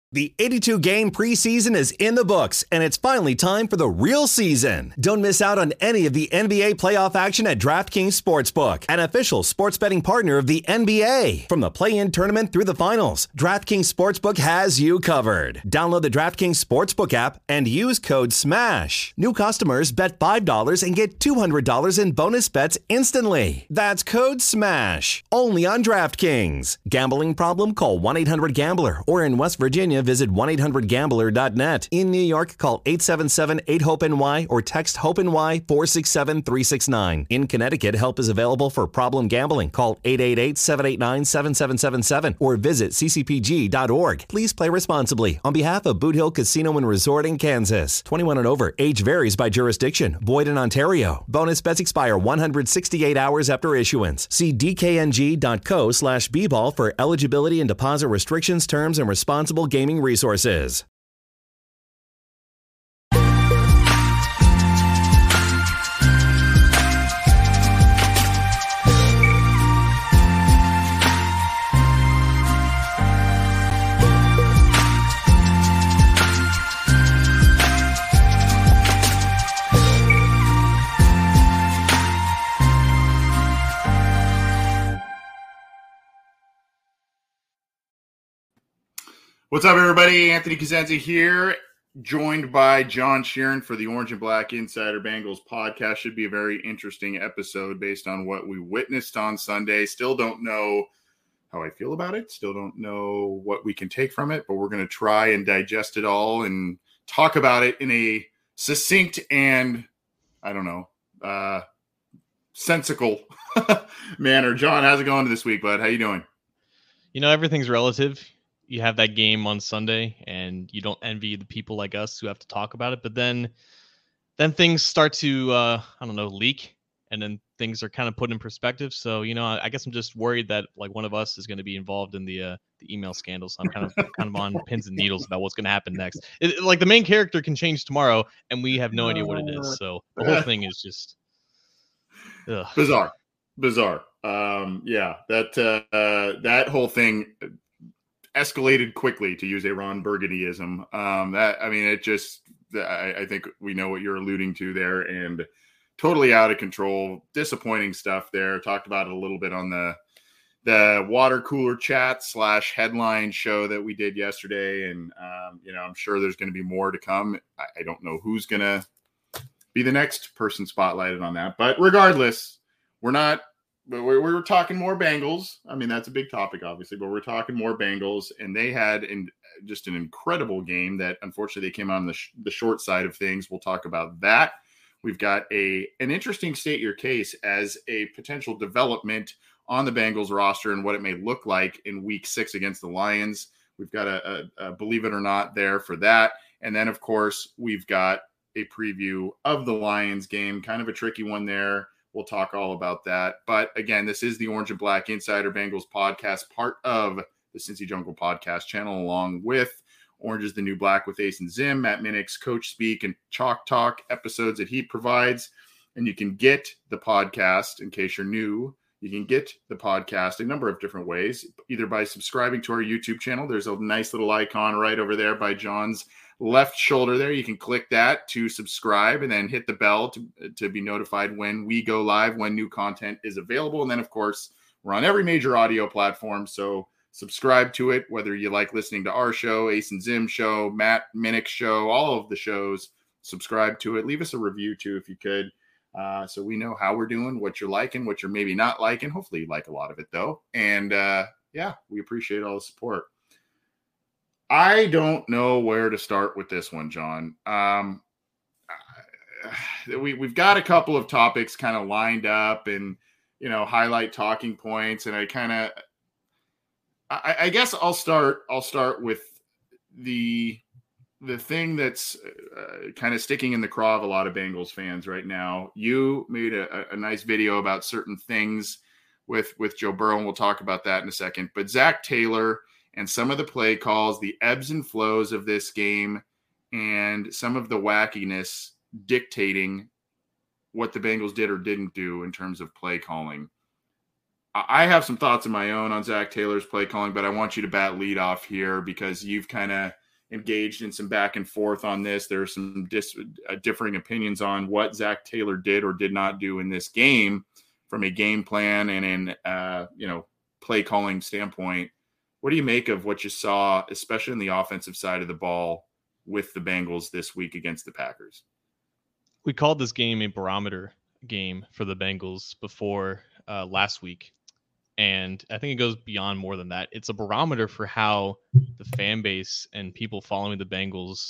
The 82-game preseason is in the books, and it's finally time for the real season. Don't miss out on any of the NBA playoff action at DraftKings Sportsbook, an official sports betting partner of the NBA. From the play-in tournament through the finals, DraftKings Sportsbook has you covered. Download the DraftKings Sportsbook app and use code SMASH. New customers bet $5 and get $200 in bonus bets instantly. That's code SMASH. Only on DraftKings. Gambling problem? Call 1-800-GAMBLER. Or in West Virginia, visit 1-800-GAMBLER.net. In New York, call 877-8-HOPE-NY or text HOPE-NY 467-369. In Connecticut, help is available for problem gambling. Call 888-789-7777 or visit ccpg.org. Please play responsibly. On behalf of Boot Hill Casino and Resort in Kansas. 21 and over. Age varies by jurisdiction. Void in Ontario. Bonus bets expire 168 hours after issuance. See dkng.co/bball for eligibility and deposit restrictions, terms, and responsible gaming resources. What's up, everybody? Anthony Cosenza here, joined by John Sheeran for the Orange and Black Insider Bengals podcast. Should be a very interesting episode based on what we witnessed on Sunday. Still don't know how I feel about it. Still don't know what we can take from it, but we're going to try and digest it all and talk about it in a succinct and, sensical manner. John, how's it going this week, bud? How you doing? You know, everything's relative. You have that game on Sunday and you don't envy the people like us who have to talk about it. But then things start to, leak, and then things are kind of put in perspective. So, I guess I'm just worried that like one of us is going to be involved in the email scandal. So I'm kind of on pins and needles about what's going to happen next. Like the main character can change tomorrow and we have no idea what it is. So the whole thing is just bizarre. That whole thing escalated quickly, to use a Ron Burgundyism. I think we know what you're alluding to there, and totally out of control, disappointing stuff there. Talked about it a little bit on the water cooler chat / headline show that we did yesterday. And, I'm sure there's going to be more to come. I don't know who's going to be the next person spotlighted on that, but regardless, we're talking more Bengals. I mean, that's a big topic, obviously, but we're talking more Bengals, and they had just an incredible game that unfortunately they came on the short side of things. We'll talk about that. We've got an interesting state your case as a potential development on the Bengals roster and what it may look like in week 6 against the Lions. We've got a believe it or not there for that. And then, of course, we've got a preview of the Lions game, kind of a tricky one there. We'll talk all about that. But again, this is the Orange and Black Insider Bengals podcast, part of the Cincy Jungle podcast channel, along with Orange is the New Black with Ace and Zim, Matt Minnick's Coach Speak and Chalk Talk episodes that he provides. And you can get the podcast, in case you're new, you can get the podcast a number of different ways, either by subscribing to our YouTube channel. There's a nice little icon right over there by John's left shoulder there. You can click that to subscribe and then hit the bell to be notified when we go live, when new content is available. And then, of course, we're on every major audio platform, so subscribe to it, whether you like listening to our show, Ace and Zim show, Matt Minnick's show, all of the shows. Subscribe to it. Leave us a review, too, if you could, so we know how we're doing, what you're liking, what you're maybe not liking. Hopefully you like a lot of it, though. And, we appreciate all the support. I don't know where to start with this one, John. We've got a couple of topics kind of lined up and, highlight talking points. And I guess I'll start with the thing that's kind of sticking in the craw of a lot of Bengals fans right now. You made a nice video about certain things with Joe Burrow, and we'll talk about that in a second. But Zach Taylor and some of the play calls, the ebbs and flows of this game, and some of the wackiness dictating what the Bengals did or didn't do in terms of play calling. I have some thoughts of my own on Zach Taylor's play calling, but I want you to bat lead off here because you've kind of engaged in some back and forth on this. There are some differing opinions on what Zach Taylor did or did not do in this game from a game plan and in play calling standpoint. What do you make of what you saw, especially in the offensive side of the ball with the Bengals this week against the Packers? We called this game a barometer game for the Bengals before last week. And I think it goes beyond more than that. It's a barometer for how the fan base and people following the Bengals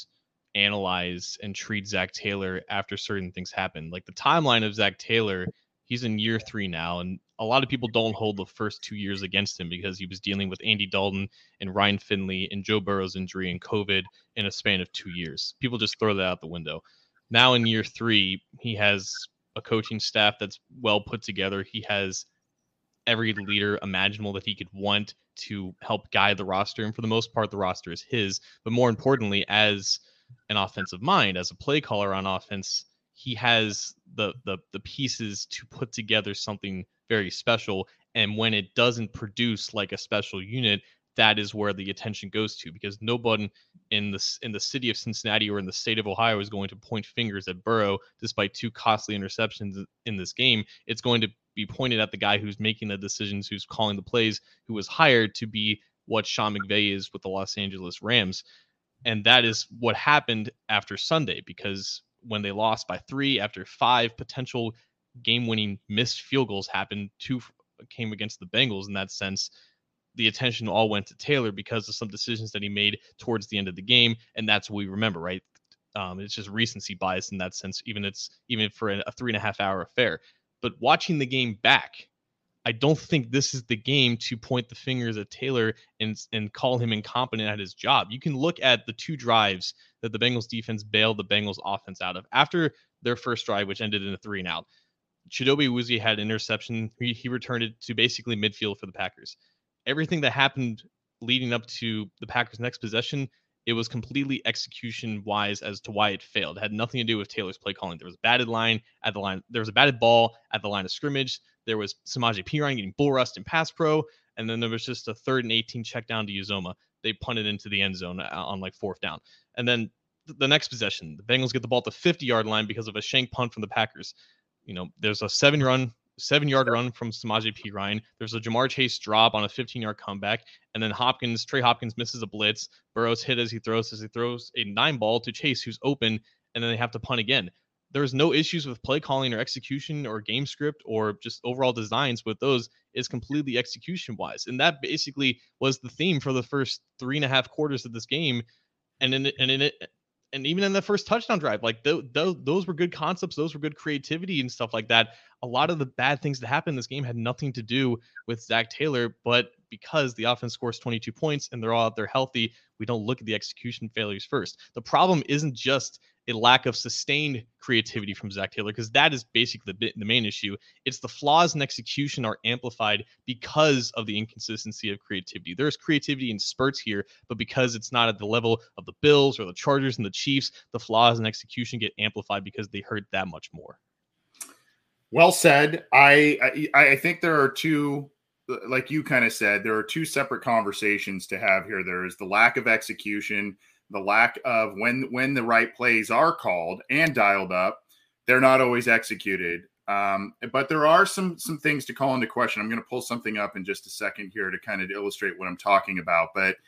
analyze and treat Zach Taylor after certain things happen. Like the timeline of Zach Taylor, he's in year 3 now. And a lot of people don't hold the first 2 years against him because he was dealing with Andy Dalton and Ryan Finley and Joe Burrow's injury and COVID in a span of 2 years. People just throw that out the window. Now in year 3, he has a coaching staff that's well put together. He has every leader imaginable that he could want to help guide the roster. And for the most part, the roster is his. But more importantly, as an offensive mind, as a play caller on offense, he has the pieces to put together something very special. And when it doesn't produce like a special unit, that is where the attention goes to, because nobody in the city of Cincinnati or in the state of Ohio is going to point fingers at Burrow despite 2 costly interceptions in this game. It's going to be pointed at the guy who's making the decisions, who's calling the plays, who was hired to be what Sean McVay is with the Los Angeles Rams. And that is what happened after Sunday, because when they lost by 3 after 5 potential game-winning missed field goals happened, 2 came against the Bengals in that sense, the attention all went to Taylor because of some decisions that he made towards the end of the game. And that's what we remember, right? It's just recency bias in that sense, even for a 3.5 hour affair. But watching the game back, I don't think this is the game to point the fingers at Taylor and call him incompetent at his job. You can look at the 2 drives that the Bengals defense bailed the Bengals offense out of. After their first drive, which ended in a 3-and-out, Chidobe Awuzie had an interception. He returned it to basically midfield for the Packers. Everything that happened leading up to the Packers' next possession, it was completely execution-wise as to why it failed. It had nothing to do with Taylor's play calling. There was a batted line at the line. There was a batted ball at the line of scrimmage. There was Samaje Perine getting bull rushed in pass pro, and then there was just a 3rd and 18 check down to Uzomah. They punted into the end zone on like 4th down. And then the next possession, the Bengals get the ball at the 50-yard line because of a shank punt from the Packers. There's a 7-yard run from Samaje Perine. There's a Jamar Chase drop on a 15-yard comeback. And then Trey Hopkins misses a blitz. Burrow's hit as he throws a 9-ball to Chase, who's open, and then they have to punt again. There's no issues with play calling or execution or game script or just overall designs with those. Is completely execution-wise. And that basically was the theme for the first 3.5 quarters of this game. And even in the first touchdown drive, like those were good concepts. Those were good creativity and stuff like that. A lot of the bad things that happened in this game had nothing to do with Zach Taylor, but because the offense scores 22 points and they're all out there healthy, we don't look at the execution failures first. The problem isn't just a lack of sustained creativity from Zach Taylor, because that is basically the main issue. It's the flaws in execution are amplified because of the inconsistency of creativity. There's creativity in spurts here, but because it's not at the level of the Bills or the Chargers and the Chiefs, the flaws in execution get amplified because they hurt that much more. Well said. I think there are 2, like you kind of said, there are 2 separate conversations to have here. There is the lack of execution, the lack of when the right plays are called and dialed up, they're not always executed. But there are some things to call into question. I'm going to pull something up in just a second here to kind of illustrate what I'm talking about. But,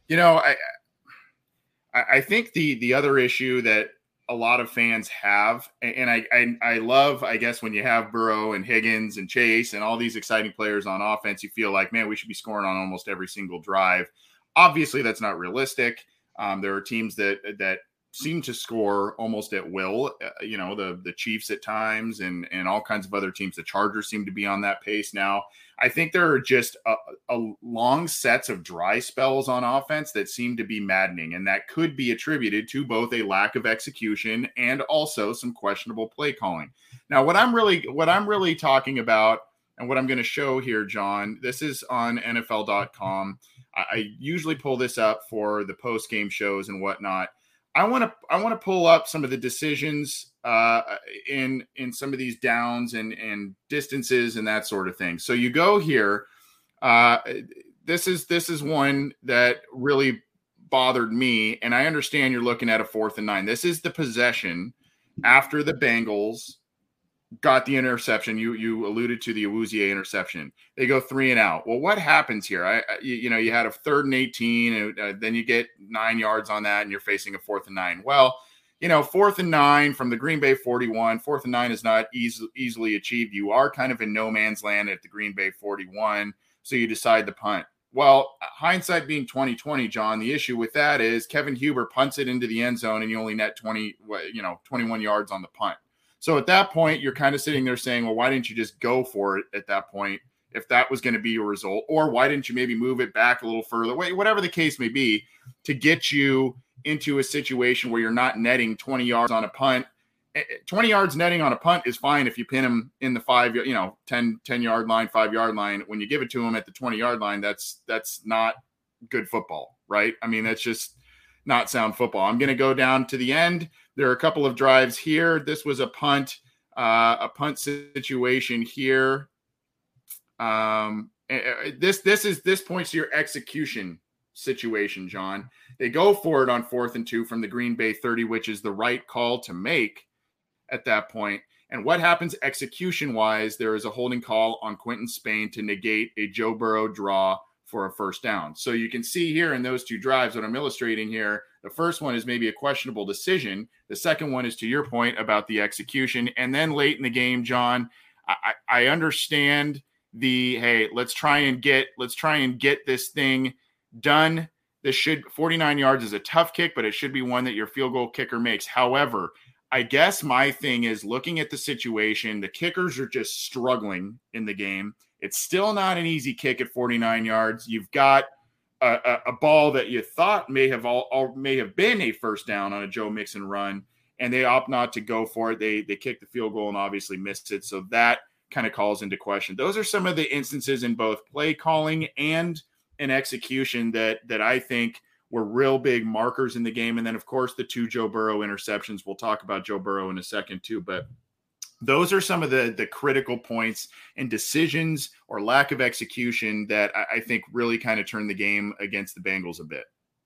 I think the other issue that a lot of fans have, and I love, I guess, when you have Burrow and Higgins and Chase and all these exciting players on offense, you feel like, man, we should be scoring on almost every single drive. Obviously, that's not realistic. There are teams that seem to score almost at will, the Chiefs at times and all kinds of other teams. The Chargers seem to be on that pace now. I think there are just a long sets of dry spells on offense that seem to be maddening, and that could be attributed to both a lack of execution and also some questionable play calling. Now, what I'm really talking about and what I'm going to show here, John, this is on NFL.com. I usually pull this up for the post-game shows and whatnot. I want to pull up some of the decisions in some of these downs and distances and that sort of thing. So you go here. This is one that really bothered me, and I understand you're looking at a 4th and 9. This is the possession after the Bengals got the interception. You alluded to the Awuzie interception. They go 3 and out. Well, what happens here? You had a 3rd and 18, and then you get 9 yards on that, and you're facing a 4th and 9. Well, 4th and 9 from the Green Bay 41. 4th and 9 is not easily achieved. You are kind of in no man's land at the Green Bay 41, so you decide to punt. Well, hindsight being 2020, John, the issue with that is Kevin Huber punts it into the end zone, and you only net 21 yards on the punt. So at that point, you're kind of sitting there saying, well, why didn't you just go for it at that point if that was going to be your result? Or why didn't you maybe move it back a little further? Whatever the case may be, to get you into a situation where you're not netting 20 yards on a punt. 20 yards netting on a punt is fine if you pin him in the 10-yard line, 5-yard line. When you give it to him at the 20-yard line, that's not good football, right? I mean, that's just not sound football. I'm going to go down to the end. There are a couple of drives here. This was a punt situation here. This points to your execution situation, John. They go for it on 4th and 2 from the Green Bay 30, which is the right call to make at that point. And what happens execution-wise? There is a holding call on Quinton Spain to negate a Joe Burrow draw for a first down. So you can see here in those 2 drives, what I'm illustrating here, the first one is maybe a questionable decision. The second one is to your point about the execution. And then late in the game, John, I understand hey, let's try and get this thing done. 49 yards is a tough kick, but it should be one that your field goal kicker makes. However, I guess my thing is looking at the situation, the kickers are just struggling in the game. It's still not an easy kick at 49 yards. You've got a ball that you thought may have been a first down on a Joe Mixon run, and they opt not to go for it. They kicked the field goal and obviously missed it. So that kind of calls into question. Those are some of the instances in both play calling and in execution that I think were real big markers in the game. And then, of course, the 2 Joe Burrow interceptions. We'll talk about Joe Burrow in a second too, but those are some of the critical points and decisions or lack of execution that I think really kind of turned the game against the Bengals a bit.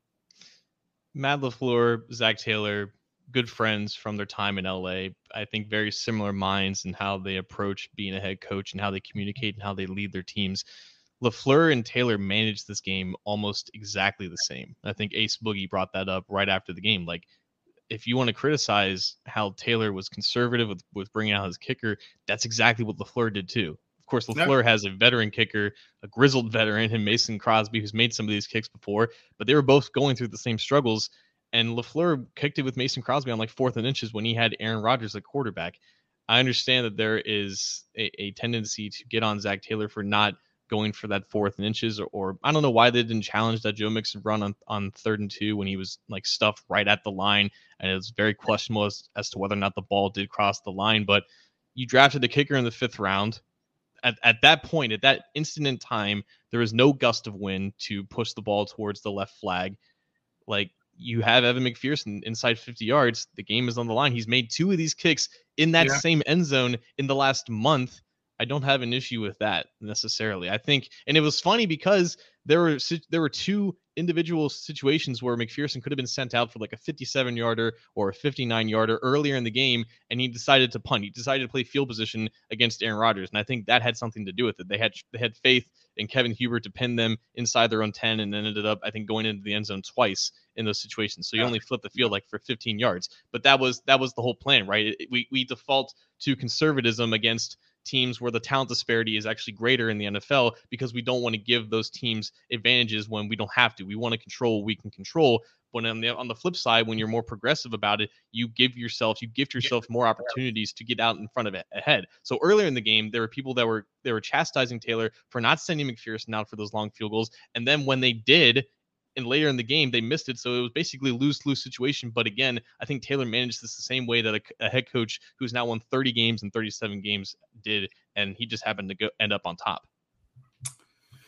Matt LaFleur, Zach Taylor, good friends from their time in LA. I think very similar minds in how they approach being a head coach and how they communicate and how they lead their teams. LaFleur and Taylor managed this game almost exactly the same. I think Ace Boogie brought that up right after the game. Like, if you want to criticize how Taylor was conservative with bringing out his kicker, that's exactly what LaFleur did too. Of course, LaFleur has a veteran kicker, a grizzled veteran in Mason Crosby, who's made some of these kicks before, but they were both going through the same struggles. And LaFleur kicked it with Mason Crosby on like 4th and inches when he had Aaron Rodgers at quarterback. I understand that there is a tendency to get on Zach Taylor for not going for that 4th and inches, or I don't know why they didn't challenge that Joe Mixon run on 3rd and 2 when he was like stuffed right at the line, and it was very questionable as to whether or not the ball did cross the line. But you drafted the kicker in the 5th round. At that point, at that instant in time, there was no gust of wind to push the ball towards the left flag. Like, you have Evan McPherson inside 50 yards. The game is on the line. He's made 2 of these kicks in that same end zone in the last month. I don't have an issue with that necessarily. I think, and it was funny because there were 2 individual situations where McPherson could have been sent out for like a 57-yarder or a 59-yarder earlier in the game, and he decided to punt. He decided to play field position against Aaron Rodgers, and I think that had something to do with it. They had faith in Kevin Huber to pin them inside their own 10, and then ended up, I think, going into the end zone twice in those situations. So you only flipped the field like for 15 yards, but that was the whole plan, right? We default to conservatism against teams where the talent disparity is actually greater in the NFL because we don't want to give those teams advantages when we don't have to. We want to control what we can control. But on the flip side, when you're more progressive about it, you gift yourself more opportunities to get out in front of it ahead. So earlier in the game, there were people that were chastising Taylor for not sending McPherson out for those long field goals. And then when they did, and later in the game, they missed it. So it was basically a lose-lose situation. But again, I think Taylor managed this the same way that a head coach who's now won 30 games and 37 games did, and he just happened to end up on top.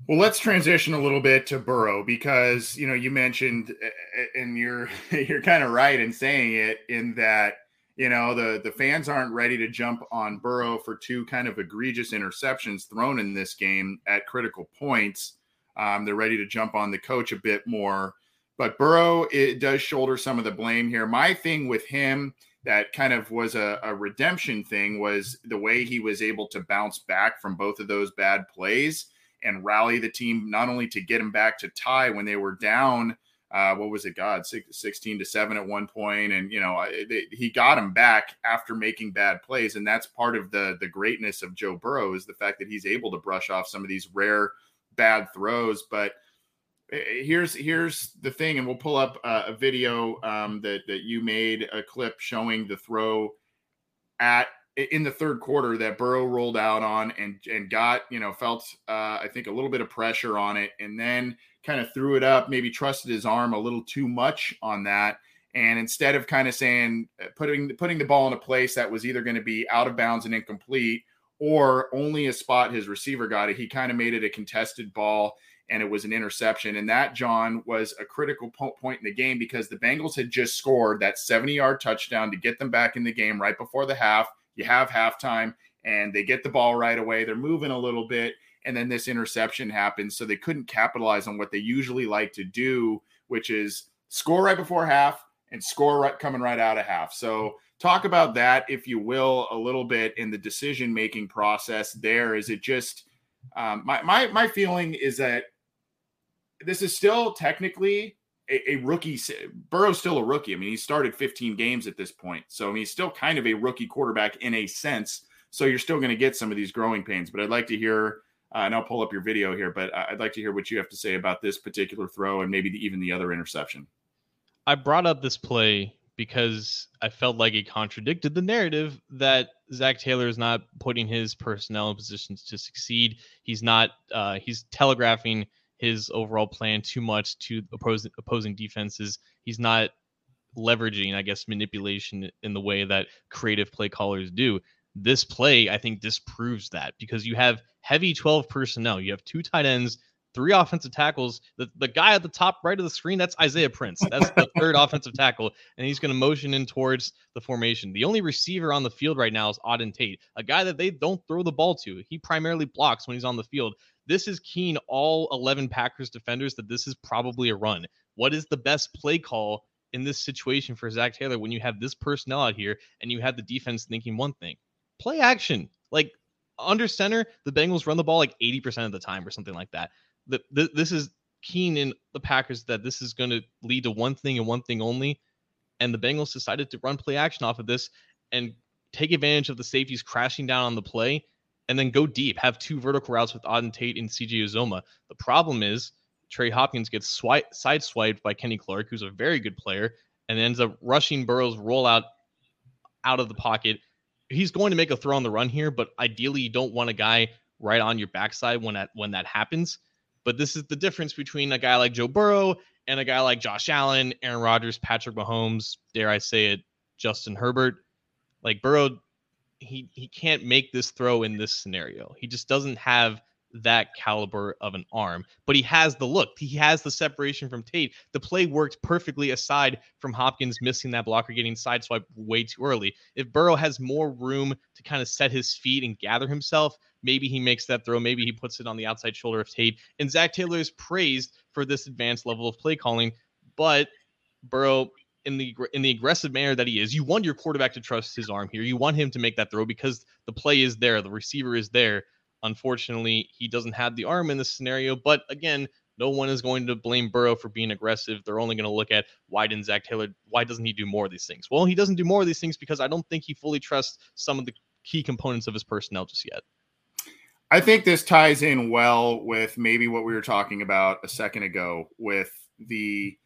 Well, let's transition a little bit to Burrow because, you mentioned, and you're kind of right in saying it, in that, the fans aren't ready to jump on Burrow for two kind of egregious interceptions thrown in this game at critical points. They're ready to jump on the coach a bit more. But Burrow, it does shoulder some of the blame here. My thing with him that kind of was a redemption thing was the way he was able to bounce back from both of those bad plays and rally the team, not only to get him back to tie when they were down, 16-7 at one point. And, he got him back after making bad plays. And that's part of the greatness of Joe Burrow, is the fact that he's able to brush off some of these rare bad throws. But here's the thing, and we'll pull up a video that you made, a clip showing the throw in the third quarter that Burrow rolled out on and got, felt, I think, a little bit of pressure on it, and then kind of threw it up, maybe trusted his arm a little too much on that. And instead of kind of saying, putting the ball in a place that was either going to be out of bounds and incomplete, or only a spot his receiver got it, he kind of made it a contested ball, and it was an interception. And that, John, was a critical point in the game, because the Bengals had just scored that 70-yard touchdown to get them back in the game right before the half. You have halftime, and they get the ball right away. They're moving a little bit, and then this interception happens. So they couldn't capitalize on what they usually like to do, which is score right before half and score coming right out of half. So talk about that, if you will, a little bit in the decision-making process there. Is it just my feeling is that this is still technically a rookie. Burrow's still a rookie. I mean, he started 15 games at this point. So, I mean, he's still kind of a rookie quarterback in a sense. So you're still going to get some of these growing pains. But I'd like to hear, and I'll pull up your video here, but I'd like to hear what you have to say about this particular throw and maybe even the other interception. I brought up this play because I felt like it contradicted the narrative that Zach Taylor is not putting his personnel in positions to succeed. He's not, he's telegraphing his overall plan too much to opposing defenses. He's not leveraging, I guess, manipulation in the way that creative play callers do. This play, I think, disproves that, because you have heavy 12 personnel. You have two tight ends, three offensive tackles. The guy at the top right of the screen, that's Isaiah Prince. That's the third offensive tackle, and he's going to motion in towards the formation. The only receiver on the field right now is Auden Tate, a guy that they don't throw the ball to. He primarily blocks when he's on the field. This is keying all 11 Packers defenders that this is probably a run. What is the best play call in this situation for Zach Taylor when you have this personnel out here and you have the defense thinking one thing? Play action. Like, under center, the Bengals run the ball like 80% of the time or something like that. This is keen in the Packers that this is going to lead to one thing and one thing only. And the Bengals decided to run play action off of this and take advantage of the safeties crashing down on the play, and then go deep, have two vertical routes with Auden Tate and CJ Uzomah. The problem is Trey Hopkins gets sideswiped by Kenny Clark, who's a very good player, and ends up rushing Burrow's rollout out of the pocket. He's going to make a throw on the run here, but ideally you don't want a guy right on your backside when that happens. But this is the difference between a guy like Joe Burrow and a guy like Josh Allen, Aaron Rodgers, Patrick Mahomes, dare I say it, Justin Herbert. Like, Burrow, he can't make this throw in this scenario. He just doesn't have that caliber of an arm, but he has the look. He has the separation from Tate. The play worked perfectly aside from Hopkins missing that blocker, getting sideswiped way too early. If Burrow has more room to kind of set his feet and gather himself, maybe he makes that throw. Maybe he puts it on the outside shoulder of Tate. And Zach Taylor is praised for this advanced level of play calling, but Burrow, in the aggressive manner that he is, you want your quarterback to trust his arm here. You want him to make that throw because the play is there. The receiver is there. Unfortunately, he doesn't have the arm in this scenario. But again, no one is going to blame Burrow for being aggressive. They're only going to look at why doesn't he do more of these things? Well, he doesn't do more of these things because I don't think he fully trusts some of the key components of his personnel just yet. I think this ties in well with maybe what we were talking about a second ago with the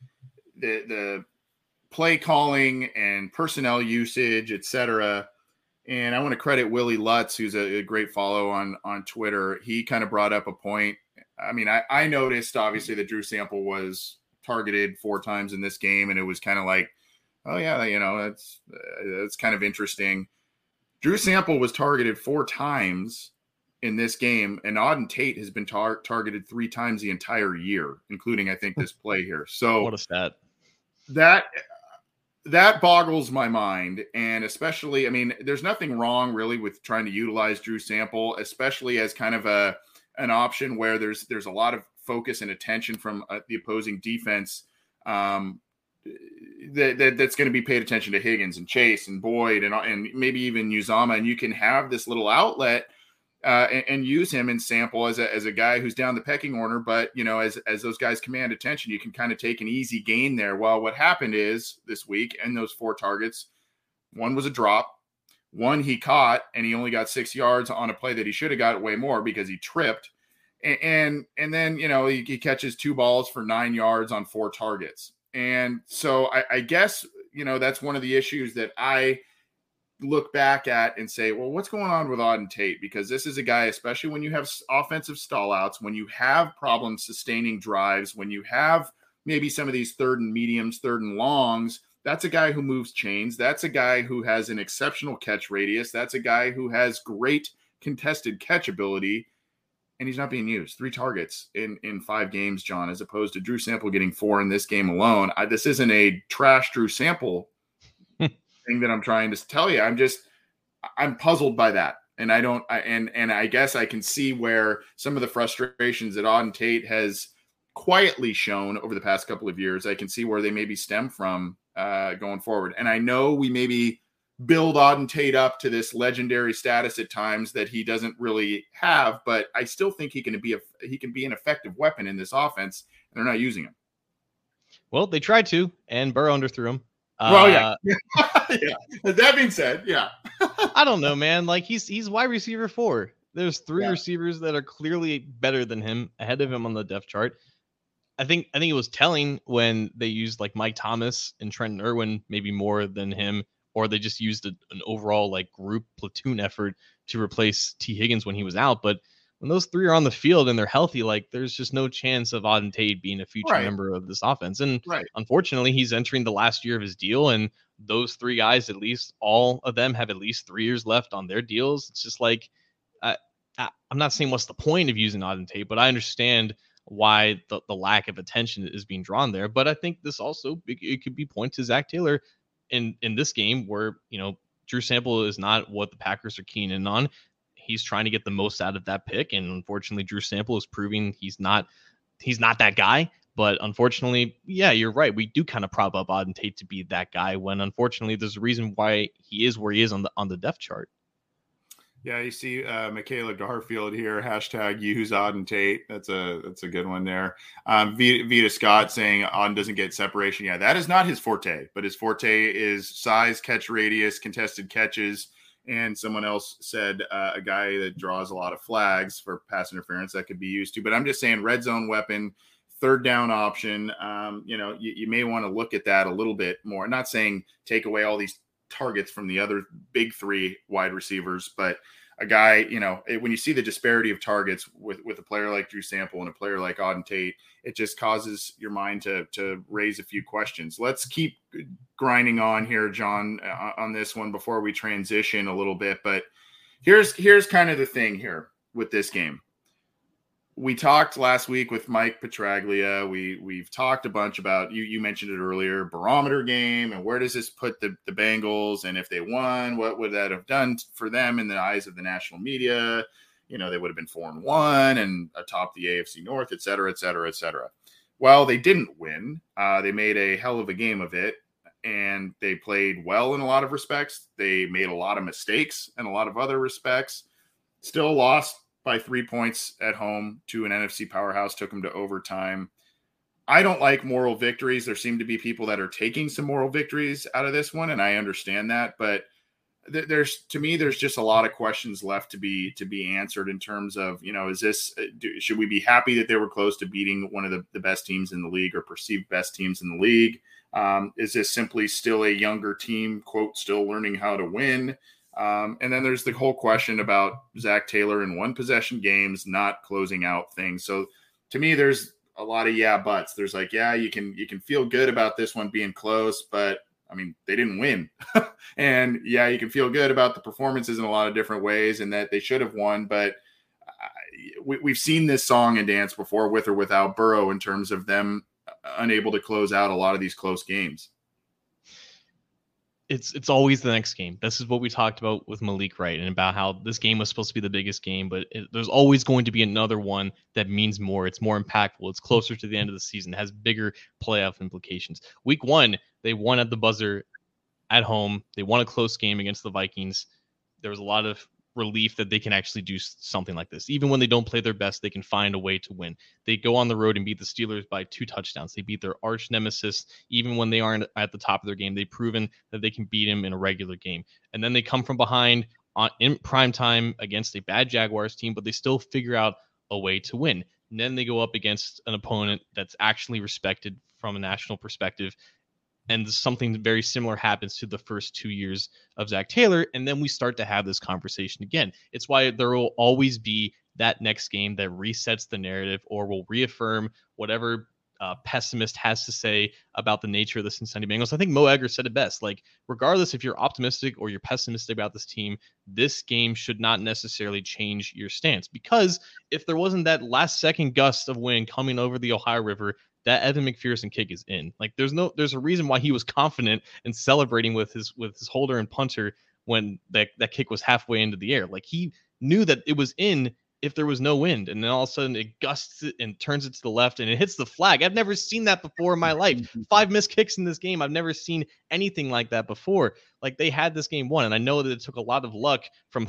play calling and personnel usage, etc. And I want to credit Willie Lutz, who's a great follow on Twitter. He kind of brought up a point. I mean, I noticed obviously that Drew Sample was targeted 4 times in this game, and it was kind of like, oh yeah, that's kind of interesting. Drew Sample was targeted 4 times in this game, and Auden Tate has been targeted 3 times the entire year, including, I think, this play here. So what a stat. That boggles my mind. And especially, I mean, there's nothing wrong really with trying to utilize Drew Sample, especially as kind of an option where there's a lot of focus and attention from the opposing defense that's going to be paid attention to Higgins and Chase and Boyd and maybe even Uzama, and you can have this little outlet and use him in Sample as a guy who's down the pecking order. But, you know, as those guys command attention, you can kind of take an easy gain there. Well, what happened is this week, and those 4 targets, one was a drop, one he caught, and he only got 6 yards on a play that he should have got way more because he tripped. And then, you know, he catches 2 balls for 9 yards on 4 targets. And so I guess, you know, that's one of the issues that I look back at and say, well, what's going on with Auden Tate? Because this is a guy, especially when you have offensive stallouts, when you have problems sustaining drives, when you have maybe some of these 3rd and mediums, 3rd and longs, that's a guy who moves chains. That's a guy who has an exceptional catch radius. That's a guy who has great contested catch ability. And he's not being used. 3 targets in 5 games, John, as opposed to Drew Sample getting 4 in this game alone. This isn't a trash Drew Sample thing that I'm trying to tell you. I'm puzzled by that. And I guess I can see where some of the frustrations that Auden Tate has quietly shown over the past couple of years, I can see where they maybe stem from going forward. And I know we maybe build Auden Tate up to this legendary status at times that he doesn't really have, but I still think he can be an effective weapon in this offense, and they're not using him. Well, they tried to, and Burrow underthrew him. Well, yeah. Yeah. That being said, yeah. I don't know, man. Like he's wide receiver 4. There's 3 receivers that are clearly better than him, ahead of him on the depth chart. I think it was telling when they used like Mike Thomas and Trenton Irwin maybe more than him, or they just used an overall like group platoon effort to replace T. Higgins when he was out. But when those 3 are on the field and they're healthy, like there's just no chance of Auden Tate being a future member of this offense. And unfortunately, he's entering the last year of his deal. And those 3 guys, at least all of them have at least 3 years left on their deals. It's just like, I'm not saying what's the point of using Auden Tate, but I understand why the lack of attention is being drawn there. But I think this also, it could be point to Zach Taylor in this game where, you know, Drew Sample is not what the Packers are keen in on. He's trying to get the most out of that pick. And unfortunately, Drew Sample is proving he's not that guy. But unfortunately, yeah, you're right. We do kind of prop up Auden Tate to be that guy when unfortunately there's a reason why he is where he is on the depth chart. Yeah, you see Michaela Garfield here, hashtag use Auden Tate. That's a good one there. Vita Scott saying Auden doesn't get separation. Yeah, that is not his forte, but his forte is size, catch radius, contested catches. And someone else said a guy that draws a lot of flags for pass interference that could be used too. But I'm just saying red zone weapon, 3rd down option. You know, you may want to look at that a little bit more. I'm not saying take away all these targets from the other big 3 wide receivers, but a guy, you know, when you see the disparity of targets with a player like Drew Sample and a player like Auden Tate, it just causes your mind to raise a few questions. Let's keep grinding on here, John, on this one before we transition a little bit. But here's kind of the thing here with this game. We talked last week with Mike Petraglia. We've talked a bunch about, you mentioned it earlier, barometer game, and where does this put the Bengals? And if they won, what would that have done for them in the eyes of the national media? You know, they would have been 4-1 and atop the AFC North, et cetera, et cetera, et cetera. Well, they didn't win. They made a hell of a game of it, and they played well in a lot of respects. They made a lot of mistakes in a lot of other respects. Still lost by 3 points at home to an NFC powerhouse, took them to overtime. I don't like moral victories. There seem to be people that are taking some moral victories out of this one, and I understand that. But there's just a lot of questions left to be answered in terms of, you know, is this should we be happy that they were close to beating one of the best teams in the league or perceived best teams in the league? Is this simply still a younger team, quote, still learning how to win? And then there's the whole question about Zach Taylor in 1-possession games, not closing out things. So to me, there's a lot of buts. There's like, you can feel good about this one being close, but I mean, they didn't win. And you can feel good about the performances in a lot of different ways and that they should have won. But we've seen this song and dance before with or without Burrow in terms of them unable to close out a lot of these close games. It's always the next game. This is what we talked about with Malik Wright and about how this game was supposed to be the biggest game, but there's always going to be another one that means more. It's more impactful. It's closer to the end of the season, has bigger playoff implications. Week 1, they won at the buzzer at home. They won a close game against the Vikings. There was a lot of relief that they can actually do something like this. Even when they don't play their best, they can find a way to win. They go on the road and beat the Steelers by 2 touchdowns. They beat their arch nemesis. Even when they aren't at the top of their game, they've proven that they can beat him in a regular game. And then they come from behind in prime time against a bad Jaguars team, but they still figure out a way to win. And then they go up against an opponent that's actually respected from a national perspective. And something very similar happens to the first 2 years of Zach Taylor. And then we start to have this conversation again. It's why there will always be that next game that resets the narrative or will reaffirm whatever pessimist has to say about the nature of the Cincinnati Bengals. I think Mo Egger said it best. Like, regardless if you're optimistic or you're pessimistic about this team, this game should not necessarily change your stance. Because if there wasn't that last second gust of wind coming over the Ohio River, that Evan McPherson kick is in. Like, there's a reason why he was confident and celebrating with his holder and punter when that kick was halfway into the air. Like, he knew that it was in if there was no wind, and then all of a sudden it gusts it and turns it to the left and it hits the flag. I've never seen that before in my life. 5 missed kicks in this game. I've never seen anything like that before. Like, they had this game won, and I know that it took a lot of luck from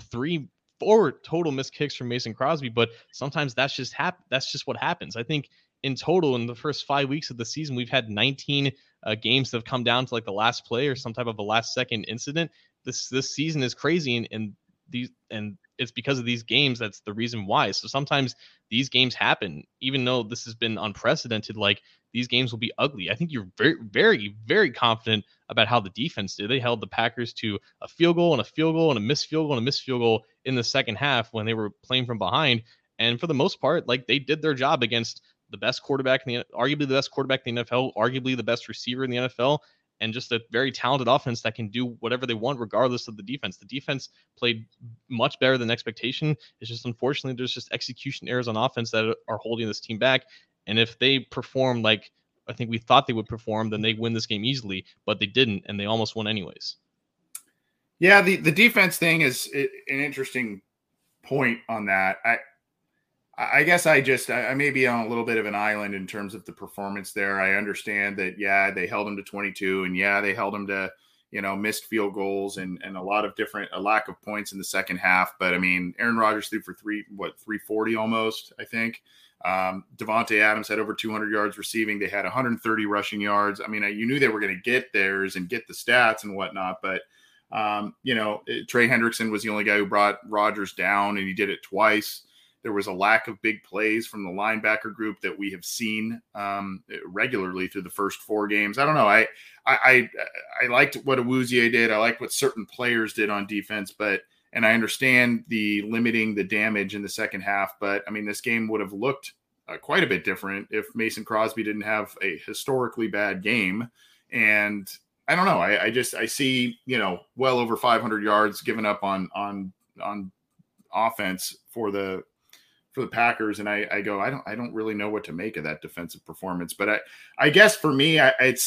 4 total missed kicks from Mason Crosby, but sometimes that's just what happens. I think in total, in the first 5 weeks of the season, we've had 19 games that have come down to like the last play or some type of a last second incident. This season is crazy, and it's because of these games. That's the reason why. So sometimes these games happen, even though this has been unprecedented. Like, these games will be ugly. I think you're very, very, very confident about how the defense did. They held the Packers to a field goal and a field goal and a missed field goal and a missed field goal in the second half when they were playing from behind. And for the most part, like, they did their job against the best quarterback arguably the best quarterback in the NFL, arguably the best receiver in the NFL, and just a very talented offense that can do whatever they want regardless of the defense. The defense played much better than expectation. It's just, unfortunately, there's just execution errors on offense that are holding this team back. And if they perform like I think we thought they would perform, then they win this game easily, but they didn't, and they almost won anyways. Yeah, the defense thing is an interesting point on that. I guess I may be on a little bit of an island in terms of the performance there. I understand that, yeah, they held them to 22, and yeah, they held them to, missed field goals and a lot of a lack of points in the second half. But I mean, Aaron Rodgers threw for 340 almost, I think. Devontae Adams had over 200 yards receiving. They had 130 rushing yards. I mean, you knew they were going to get theirs and get the stats and whatnot, but Trey Hendrickson was the only guy who brought Rodgers down, and he did it twice. There was a lack of big plays from the linebacker group that we have seen regularly through the first 4 games. I don't know. I liked what Awuzie did. I liked what certain players did on defense, and I understand the limiting the damage in the second half. But I mean, this game would have looked quite a bit different if Mason Crosby didn't have a historically bad game. And I don't know. I see, well over 500 yards given up on offense for the Packers. And I go, I don't really know what to make of that defensive performance, but I guess for me,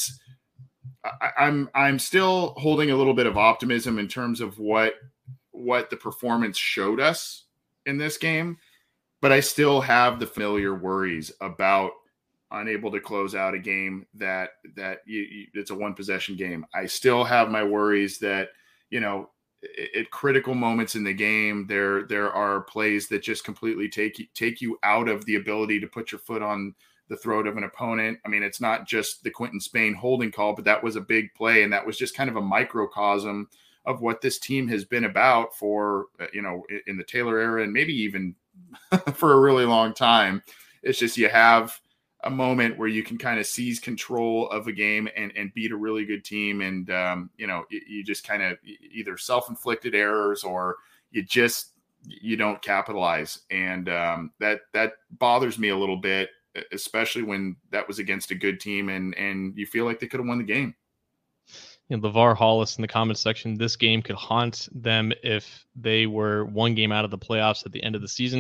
I'm still holding a little bit of optimism in terms of what the performance showed us in this game, but I still have the familiar worries about unable to close out a game that it's a 1 possession game. I still have my worries that, at critical moments in the game, there are plays that just completely take you out of the ability to put your foot on the throat of an opponent. I mean, it's not just the Quinton Spain holding call, but that was a big play, and that was just kind of a microcosm of what this team has been about for, in the Taylor era and maybe even for a really long time. It's just you have a moment where you can kind of seize control of a game and beat a really good team. And, you just kind of either self-inflicted errors or you don't capitalize. And that bothers me a little bit, especially when that was against a good team and you feel like they could have won the game. LeVar Hollis in the comments section, this game could haunt them if they were 1 game out of the playoffs at the end of the season.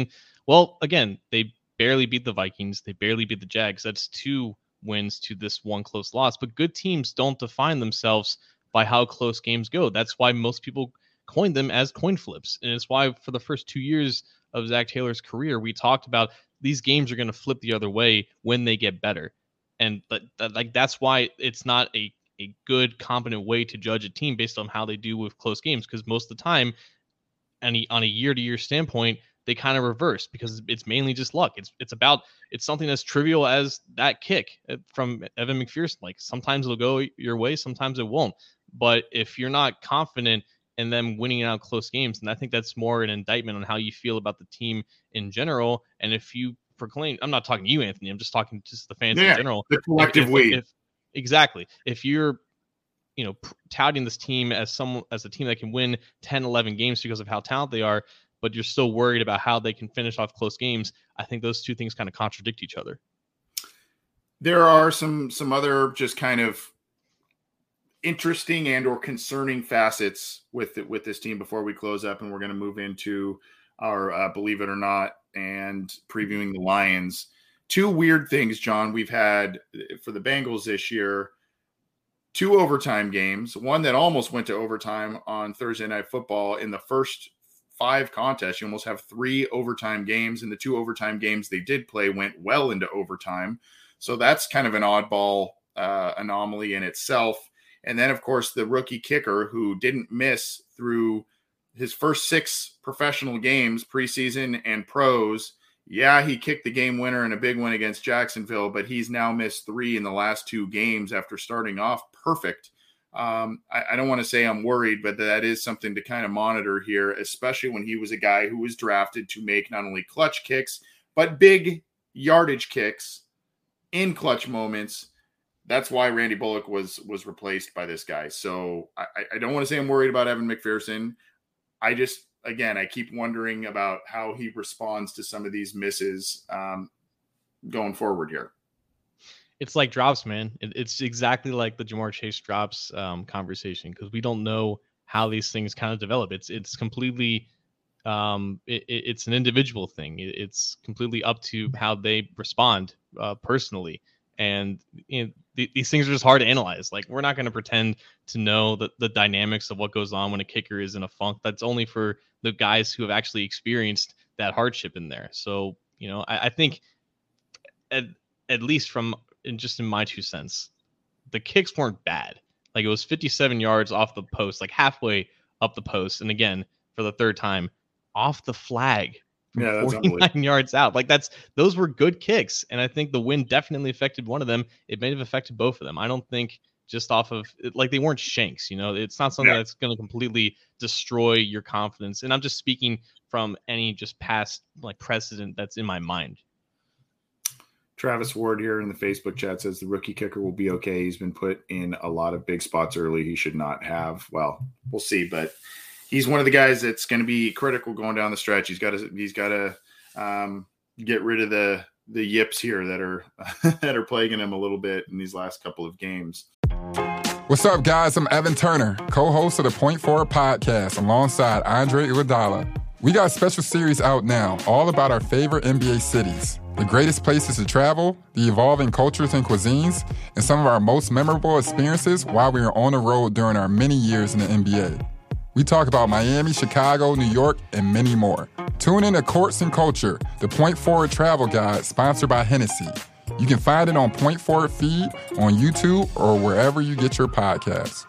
Well, again, they barely beat the Vikings. They barely beat the Jags. That's 2 wins to this 1 close loss. But good teams don't define themselves by how close games go. That's why most people coined them as coin flips. And it's why for the first 2 years of Zach Taylor's career, we talked about these games are going to flip the other way when they get better. And that's why it's not a good, competent way to judge a team based on how they do with close games, because most of the time, on a year-to-year standpoint, they kind of reverse because it's mainly just luck. It's something as trivial as that kick from Evan McPherson. Like, sometimes it'll go your way, sometimes it won't. But if you're not confident in them winning out close games, and I think that's more an indictment on how you feel about the team in general. And if you proclaim, I'm not talking to you, Anthony, I'm just talking just the fans in general. The collective weight. Exactly. If you're, touting this team as a team that can win 10, 11 games because of how talented they are, but you're still worried about how they can finish off close games, I think those two things kind of contradict each other. There are some other just kind of interesting and or concerning facets with this team before we close up, and we're going to move into our Believe It or Not and previewing the Lions. 2 weird things, John, we've had for the Bengals this year. 2 overtime games, one that almost went to overtime on Thursday Night Football. In the first 5 contests, you almost have 3 overtime games, and the 2 overtime games they did play went well into overtime. So that's kind of an oddball anomaly in itself. And then, of course, the rookie kicker who didn't miss through his first 6 professional games, preseason and pros. Yeah, he kicked the game winner in a big win against Jacksonville, but he's now missed 3 in the last 2 games after starting off perfect. I don't want to say I'm worried, but that is something to kind of monitor here, especially when he was a guy who was drafted to make not only clutch kicks, but big yardage kicks in clutch moments. That's why Randy Bullock was replaced by this guy. So I don't want to say I'm worried about Evan McPherson. I keep wondering about how he responds to some of these misses going forward here. It's like drops, man. It's exactly like the Ja'Marr Chase drops conversation, because we don't know how these things kind of develop. It's completely it's an individual thing. It's completely up to how they respond personally. And these things are just hard to analyze. Like, we're not going to pretend to know the dynamics of what goes on when a kicker is in a funk. That's only for the guys who have actually experienced that hardship in there. So, I think at least in my 2 cents, the kicks weren't bad. Like, it was 57 yards off the post, like halfway up the post. And again, for the 3rd time, off the flag. Yeah, that's 49 yards out. Like, those were good kicks. And I think the win definitely affected one of them. It may have affected both of them. I don't think just off of like, they weren't shanks, it's not something that's going to completely destroy your confidence. And I'm just speaking from any just past like precedent that's in my mind. Travis Ward here in the Facebook chat says the rookie kicker will be okay. He's been put in a lot of big spots early. He should not have. Well, we'll see, but he's one of the guys that's going to be critical going down the stretch. He's got to get rid of the yips here that are plaguing him a little bit in these last couple of games. What's up, guys? I'm Evan Turner, co-host of the Point Forward podcast alongside Andre Iguodala. We got a special series out now, all about our favorite NBA cities, the greatest places to travel, the evolving cultures and cuisines, and some of our most memorable experiences while we were on the road during our many years in the NBA. We talk about Miami, Chicago, New York, and many more. Tune in to Courts and Culture, the Point Forward travel guide sponsored by Hennessy. You can find it on Point Forward feed, on YouTube, or wherever you get your podcasts.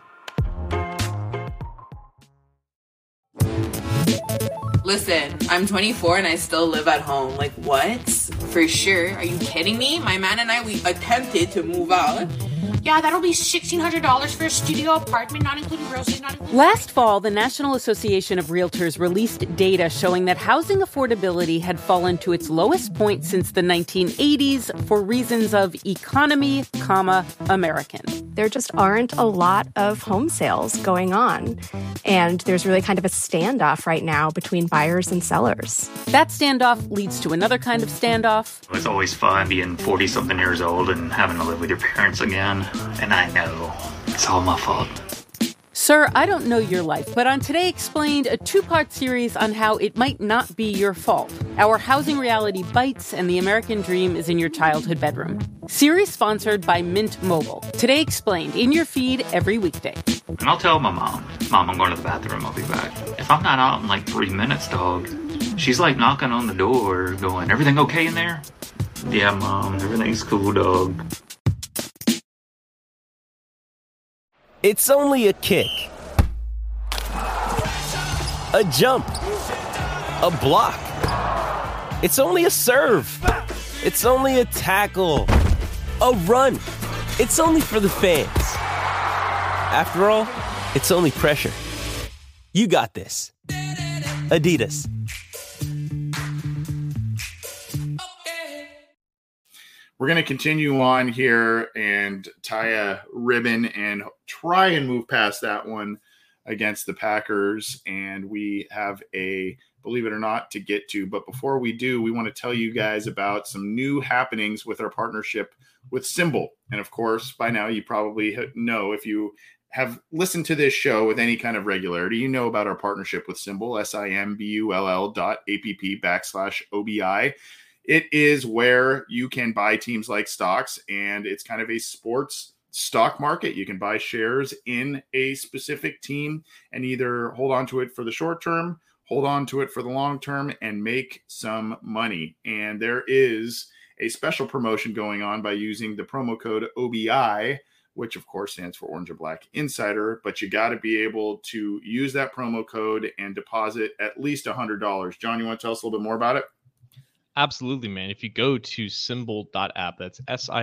Listen, I'm 24 and I still live at home. Like, what? For sure. Are you kidding me? My man and I, we attempted to move out. Yeah, that'll be $1,600 for a studio apartment, not including groceries, not including... Last fall, the National Association of Realtors released data showing that housing affordability had fallen to its lowest point since the 1980s for reasons of economy, American. There just aren't a lot of home sales going on. And there's really kind of a standoff right now between buyers and sellers. That standoff leads to another kind of standoff. It's always fun being 40-something years old and having to live with your parents again. And I know it's all my fault. Sir, I don't know your life, but on Today Explained, a two-part series on how it might not be your fault. Our housing reality bites and the American dream is in your childhood bedroom. Series sponsored by Mint Mobile. Today Explained, in your feed every weekday. And I'll tell my mom, I'm going to the bathroom, I'll be back. If I'm not out in like 3 minutes, dog, she's like knocking on the door going, everything okay in there? Yeah, Mom, everything's cool, dog. It's only a kick, a jump, a block. It's only a serve. It's only a tackle, a run. It's only for the fans. After all, it's only pressure. You got this. Adidas. We're going to continue on here and tie a ribbon and try and move past that one against the Packers. And we have a, believe it or not, to get to. But before we do, we want to tell you guys about some new happenings with our partnership with SimBull. And of course, by now you probably know, if you have listened to this show with any kind of regularity, you know about our partnership with SimBull, SIMBULL.app/OBI. It is where you can buy teams like stocks, and it's kind of a sports stock market. You can buy shares in a specific team and either hold on to it for the short term, hold on to it for the long term, and make some money. And there is a special promotion going on by using the promo code OBI, which of course stands for Orange and Black Insider, but you got to be able to use that promo code and deposit at least $100. John, you want to tell us a little bit more about it? Absolutely, man. If you go to SimBull.app, that's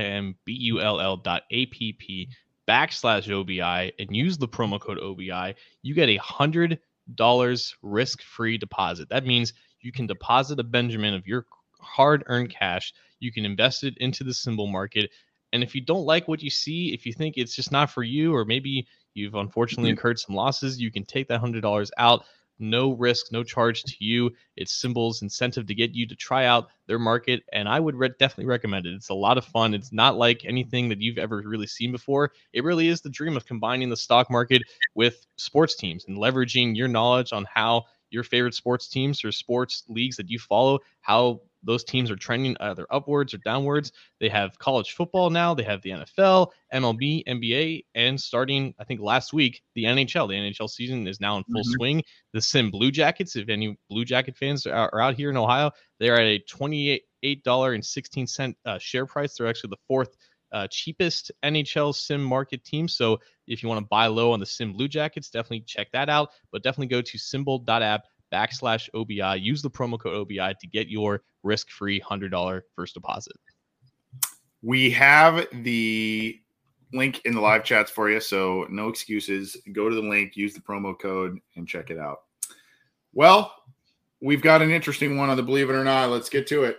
SIMBULL.app/OBI, and use the promo code OBI, you get $100 risk-free deposit. That means you can deposit a Benjamin of your hard-earned cash. You can invest it into the SimBull market. And if you don't like what you see, if you think it's just not for you, or maybe you've unfortunately incurred some losses, you can take that $100 out. No risk, no charge to you. It's SimBull's incentive to get you to try out their market, and I would definitely recommend it. It's a lot of fun. It's not like anything that you've ever really seen before. It really is the dream of combining the stock market with sports teams and leveraging your knowledge on how your favorite sports teams or sports leagues that you follow, how those teams are trending either upwards or downwards. They have college football now. They have the NFL, MLB, NBA, and starting, I think, last week, the NHL. The NHL season is now in full swing. The Sim Blue Jackets, if any Blue Jacket fans are out here in Ohio, they're at a $28.16 share price. They're actually the fourth cheapest NHL Sim market team. So if you want to buy low on the Sim Blue Jackets, definitely check that out. But definitely go to SimBull.app/OBI. Use the promo code OBI to get your risk-free $100 first deposit. We have the link in the live chats for you, so no excuses. Go to the link, use the promo code, and check it out. Well, we've got an interesting one on the Believe It or Not. Let's get to it.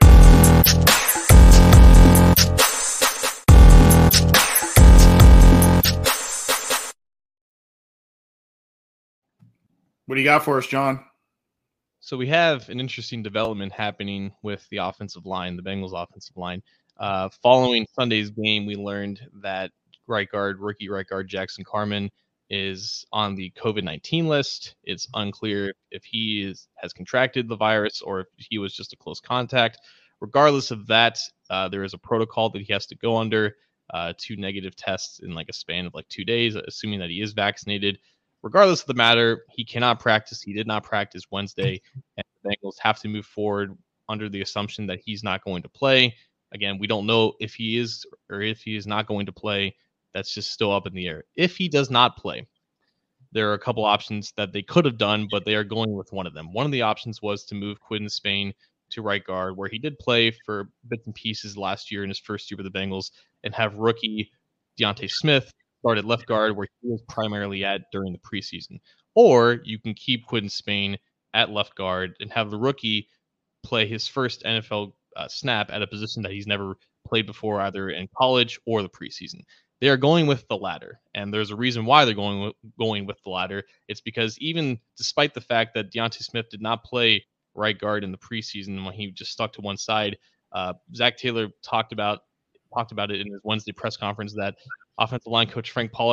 What do you got for us, John? So we have an interesting development happening with the offensive line, the Bengals offensive line. Following Sunday's game, we learned that rookie right guard Jackson Carman is on the COVID-19 list. It's unclear if he has contracted the virus or if he was just a close contact. Regardless of that, there is a protocol that he has to go under, 2 negative tests in like a span of like 2 days, assuming that he is vaccinated. Regardless of the matter, he cannot practice. He did not practice Wednesday, and the Bengals have to move forward under the assumption that he's not going to play. Again, we don't know if he is or if he is not going to play. That's just still up in the air. If he does not play, there are a couple options that they could have done, but they are going with one of them. One of the options was to move Quinton Spain to right guard, where he did play for bits and pieces last year in his first year with the Bengals, and have rookie Deontay Smith started left guard, where he was primarily at during the preseason. Or you can keep Quinton Spain at left guard and have the rookie play his first NFL snap at a position that he's never played before, either in college or the preseason. They are going with the latter, and there's a reason why they're going with the latter. It's because even despite the fact that Deontay Smith did not play right guard in the preseason when he just stuck to one side, Zach Taylor talked about it in his Wednesday press conference that offensive line coach Frank Pollock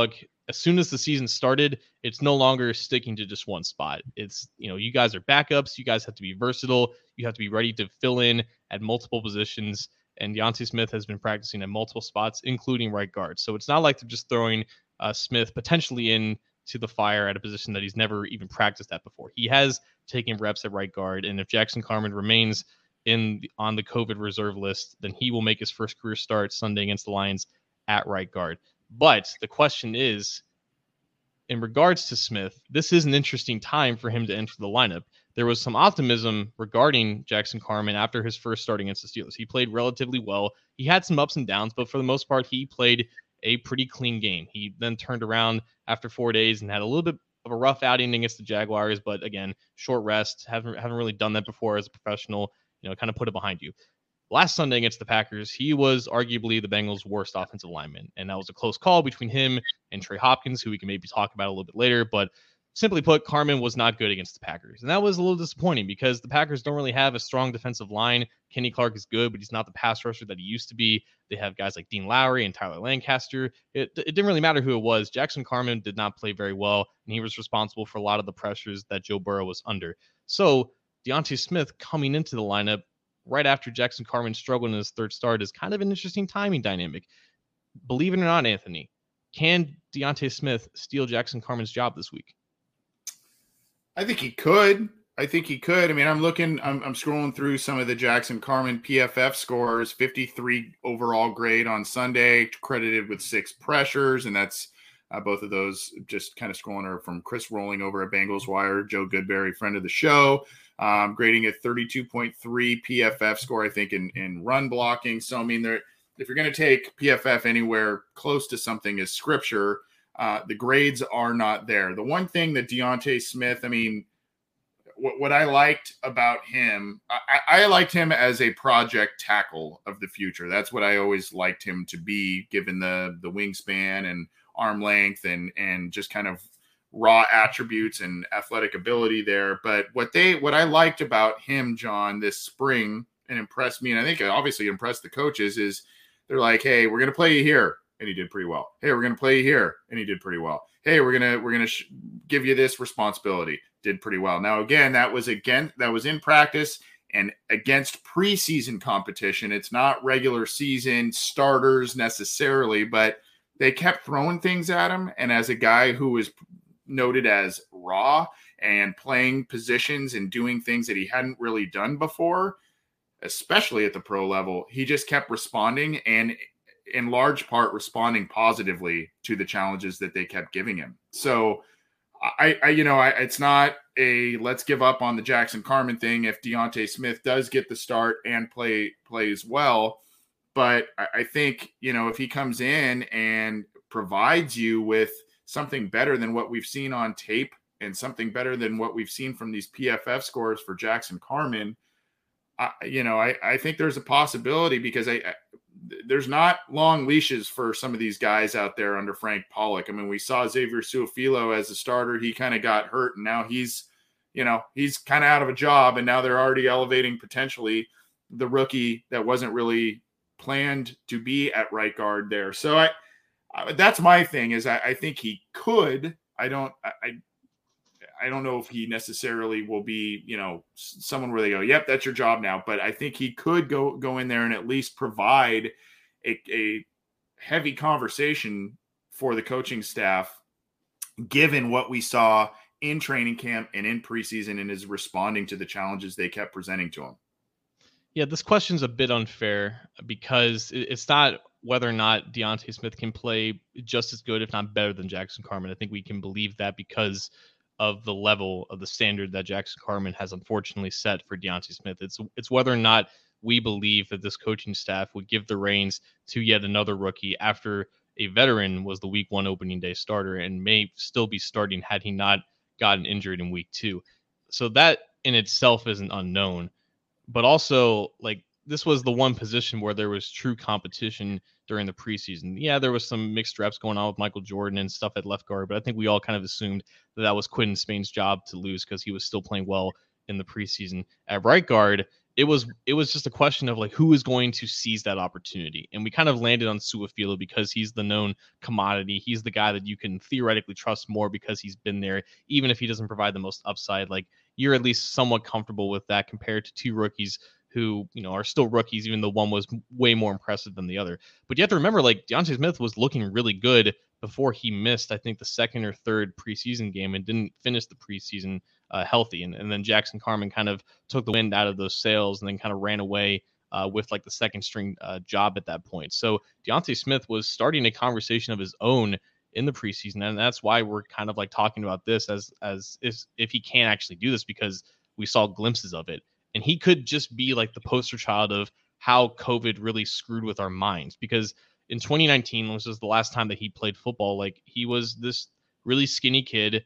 as soon as the season started, it's no longer sticking to just one spot. It's, you guys are backups. You guys have to be versatile. You have to be ready to fill in at multiple positions. And Deontay Smith has been practicing at multiple spots, including right guard. So it's not like they're just throwing Smith potentially in to the fire at a position that he's never even practiced at before. He has taken reps at right guard. And if Jackson Carman remains on the COVID reserve list, then he will make his first career start Sunday against the Lions at right guard. But the question is, in regards to Smith, this is an interesting time for him to enter the lineup. There was some optimism regarding Jackson Carman after his first start against the Steelers. He played relatively well. He had some ups and downs, but for the most part, he played a pretty clean game. He then turned around after 4 days and had a little bit of a rough outing against the Jaguars, but again, short rest. Haven't really done that before as a professional. Kind of put it behind you. Last Sunday against the Packers, he was arguably the Bengals' worst offensive lineman, and that was a close call between him and Trey Hopkins, who we can maybe talk about a little bit later. But simply put, Carman was not good against the Packers, and that was a little disappointing because the Packers don't really have a strong defensive line. Kenny Clark is good, but he's not the pass rusher that he used to be. They have guys like Dean Lowry and Tyler Lancaster. It didn't really matter who it was. Jackson Carman did not play very well, and he was responsible for a lot of the pressures that Joe Burrow was under. So Deontay Smith coming into the lineup right after Jackson Carman struggled in his third start is kind of an interesting timing dynamic. Believe it or not, Anthony, can Deontay Smith steal Jackson Carman's job this week? I think he could. I mean, I'm scrolling through some of the Jackson Carman PFF scores, 53 overall grade on Sunday, credited with 6 pressures. And that's both of those just kind of scrolling are from Chris Rolling over at Bengals Wire, Joe Goodberry, friend of the show. Grading a 32.3 PFF score, I think, in run blocking. So, I mean, if you're going to take PFF anywhere close to something as scripture, the grades are not there. The one thing that Deontay Smith, I mean, what I liked about him, I liked him as a project tackle of the future. That's what I always liked him to be, given the wingspan and arm length and just kind of raw attributes and athletic ability there. But what I liked about him, John, this spring and impressed me, and I think it obviously impressed the coaches, is they're like, hey, we're going to play you here. And he did pretty well. Hey, we're going to play you here. And he did pretty well. Hey, we're going to give you this responsibility. Did pretty well. Now, again, that was in practice and against preseason competition. It's not regular season starters necessarily, but they kept throwing things at him. And as a guy who is noted as raw and playing positions and doing things that he hadn't really done before, especially at the pro level, he just kept responding, and in large part responding positively to the challenges that they kept giving him. So it's not a let's give up on the Jackson Carman thing if Deontay Smith does get the start and plays well. But I think, if he comes in and provides you with something better than what we've seen on tape and something better than what we've seen from these PFF scores for Jackson Carman, I think there's a possibility, because there's not long leashes for some of these guys out there under Frank Pollock. I mean, we saw Xavier Su'a-Filo as a starter. He kind of got hurt, and now he's kind of out of a job, and now they're already elevating potentially the rookie that wasn't really planned to be at right guard there. So that's my thing, is I think he could. I don't know if he necessarily will be, someone where they go, yep, that's your job now. But I think he could go in there and at least provide a heavy conversation for the coaching staff, given what we saw in training camp and in preseason, and is responding to the challenges they kept presenting to him. Yeah, this question's a bit unfair because it's not whether or not Deontay Smith can play just as good, if not better, than Jackson Carman. I think we can believe that because of the level of the standard that Jackson Carman has unfortunately set for Deontay Smith. It's whether or not we believe that this coaching staff would give the reins to yet another rookie after a veteran was the week 1 opening day starter and may still be starting had he not gotten injured in week 2. So that in itself is an unknown. But also, this was the one position where there was true competition during the preseason. Yeah, there was some mixed reps going on with Michael Jordan and stuff at left guard, but I think we all kind of assumed that was Quinton Spain's job to lose because he was still playing well in the preseason. At right guard, it was just a question of like who is going to seize that opportunity. And we kind of landed on Su'a-Filo because he's the known commodity. He's the guy that you can theoretically trust more because he's been there, even if he doesn't provide the most upside. Like you're at least somewhat comfortable with that compared to two rookies who, are still rookies, even though one was way more impressive than the other. But you have to remember, like, D'Ante Smith was looking really good before he missed, I think, the second or third preseason game and didn't finish the preseason healthy. And then Jackson Carman kind of took the wind out of those sails and then kind of ran away with like the second string job at that point. So D'Ante Smith was starting a conversation of his own in the preseason. And that's why we're kind of like talking about this as if he can actually do this, because we saw glimpses of it. And he could just be like the poster child of how COVID really screwed with our minds, because in 2019, which was the last time that he played football, like he was this really skinny kid.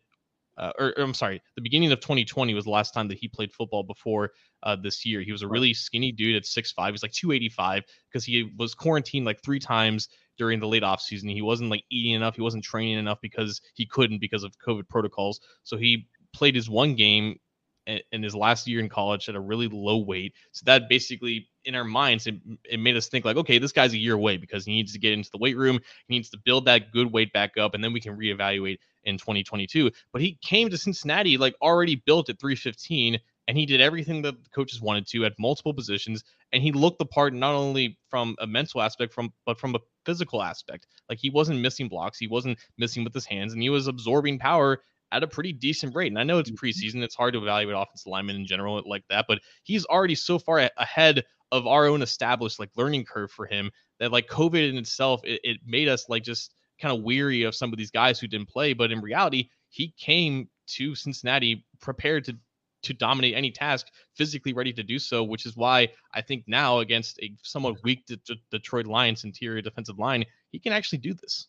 The beginning of 2020 was the last time that he played football before this year. He was a really skinny dude at 6'5". He was like 285 because he was quarantined like 3 times during the late offseason. He wasn't like eating enough. He wasn't training enough because he couldn't because of COVID protocols. So he played his one game in his last year in college at a really low weight. So that basically, in our minds, it made us think like, okay, this guy's a year away because he needs to get into the weight room. He needs to build that good weight back up, and then we can reevaluate in 2022. But he came to Cincinnati like already built at 315, and he did everything that the coaches wanted to at multiple positions, and he looked the part not only from a mental aspect, but from a physical aspect. Like he wasn't missing blocks, he wasn't missing with his hands, and he was absorbing power at a pretty decent rate. And I know it's preseason, it's hard to evaluate offensive linemen in general like that, but he's already so far ahead of our own established like learning curve for him that like COVID in itself, it made us like just kind of weary of some of these guys who didn't play. But in reality, he came to Cincinnati prepared to dominate any task, physically ready to do so, which is why I think now against a somewhat weak Detroit Lions interior defensive line, he can actually do this.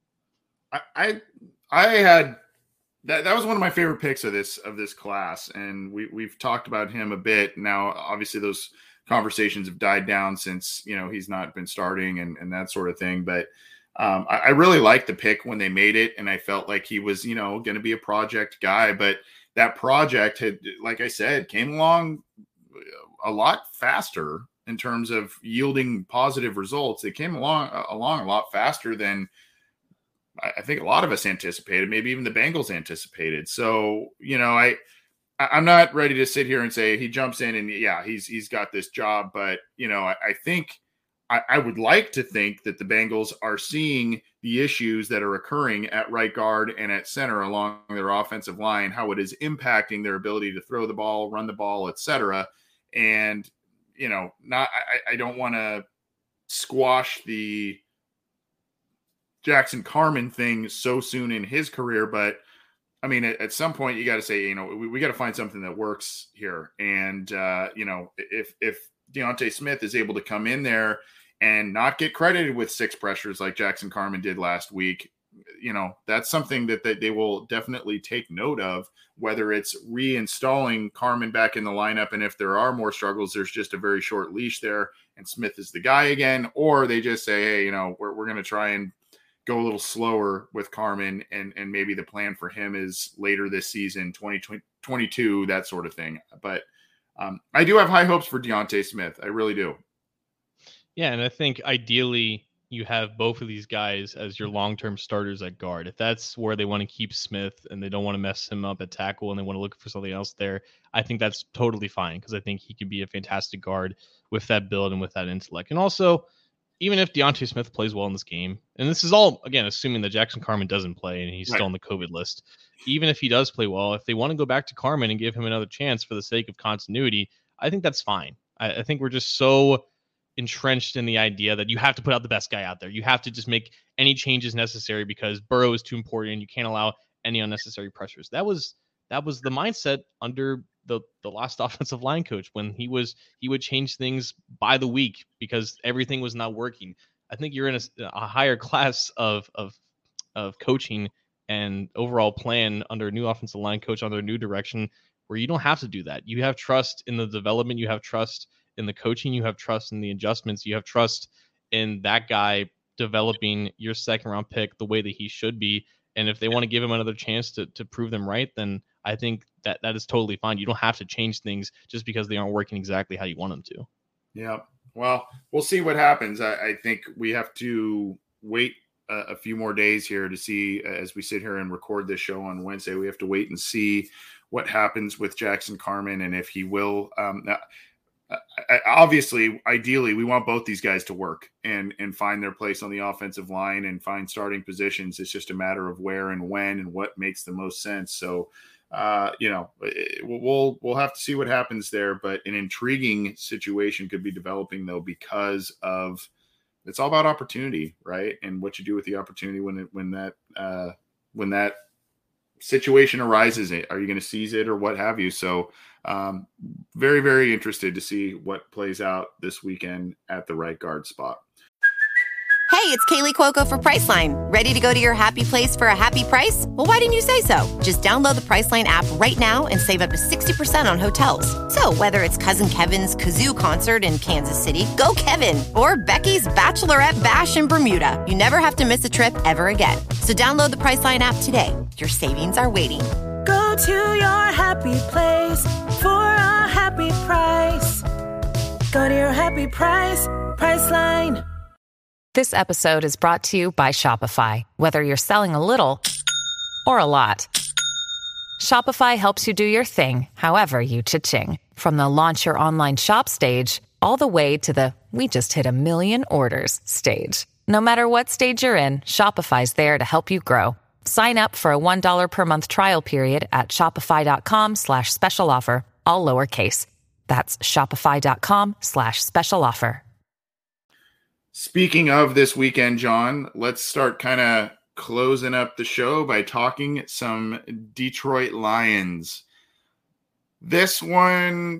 I had that was one of my favorite picks of this class, and we've talked about him a bit. Now, obviously, those conversations have died down since he's not been starting and that sort of thing. But I really liked the pick when they made it, and I felt like he was going to be a project guy. But that project had, like I said, came along a lot faster in terms of yielding positive results. It came along a lot faster than I think a lot of us anticipated, maybe even the Bengals anticipated. So, I'm not ready to sit here and say he jumps in and he's got this job. But, I think I would like to think that the Bengals are seeing the issues that are occurring at right guard and at center along their offensive line, how it is impacting their ability to throw the ball, run the ball, etc. And, I don't want to squash the Jackson Carman thing so soon in his career, but I mean, at some point you got to say, we got to find something that works here. And, if D'Ante Smith is able to come in there and not get credited with 6 pressures like Jackson Carman did last week, that's something that they will definitely take note of, whether it's reinstalling Carman back in the lineup. And if there are more struggles, there's just a very short leash there and Smith is the guy again, or they just say, hey, we're going to try and go a little slower with Carman, and maybe the plan for him is later this season, 2022, that sort of thing. But I do have high hopes for D'Ante Smith. I really do. Yeah, and I think ideally you have both of these guys as your long-term starters at guard. If that's where they want to keep Smith and they don't want to mess him up at tackle and they want to look for something else there, I think that's totally fine, because I think he could be a fantastic guard with that build and with that intellect. And also, even if D'Ante Smith plays well in this game, and this is all, again, assuming that Jackson Carman doesn't play and he's still on the COVID list, even if he does play well, if they want to go back to Carman and give him another chance for the sake of continuity, I think that's fine. I think we're just so entrenched in the idea that you have to put out the best guy out there. You have to just make any changes necessary because Burrow is too important and you can't allow any unnecessary pressures. That was the mindset under the last offensive line coach, when he would change things by the week because everything was not working. I think you're in a higher class of coaching and overall plan under a new offensive line coach, under a new direction, where you don't have to do that. You have trust in the development, you have trust in the coaching, you have trust in the adjustments, you have trust in that guy developing your second round pick the way that he should be. And if they want to give him another chance to prove them right, then I think that is totally fine. You don't have to change things just because they aren't working exactly how you want them to. Yeah. Well, we'll see what happens. I think we have to wait a few more days here to see, as we sit here and record this show on Wednesday, we have to wait and see what happens with Jackson Carman and if he will. Obviously, ideally, we want both these guys to work and find their place on the offensive line and find starting positions. It's just a matter of where and when and what makes the most sense. So, we'll have to see what happens there. But an intriguing situation could be developing, though, because of it's all about opportunity, right? And what you do with the opportunity when that situation arises. Are you going to seize it or what have you? So very, very interested to see what plays out this weekend at the right guard spot. Hey, it's Kaylee Cuoco for Priceline. Ready to go to your happy place for a happy price? Well, why didn't you say so? Just download the Priceline app right now and save up to 60% on hotels. So whether it's Cousin Kevin's Kazoo Concert in Kansas City, go Kevin, or Becky's Bachelorette Bash in Bermuda, you never have to miss a trip ever again. So download the Priceline app today. Your savings are waiting. Go to your happy place for a happy price. Go to your happy price, Priceline. This episode is brought to you by Shopify. Whether you're selling a little or a lot, Shopify helps you do your thing, however you cha-ching. From the launch your online shop stage, all the way to the we just hit 1 million orders stage. No matter what stage you're in, Shopify's there to help you grow. Sign up for a $1 per month trial period at shopify.com/special offer, all lowercase. That's shopify.com/special offer. Speaking of this weekend, John, let's start kind of closing up the show by talking some Detroit Lions. This one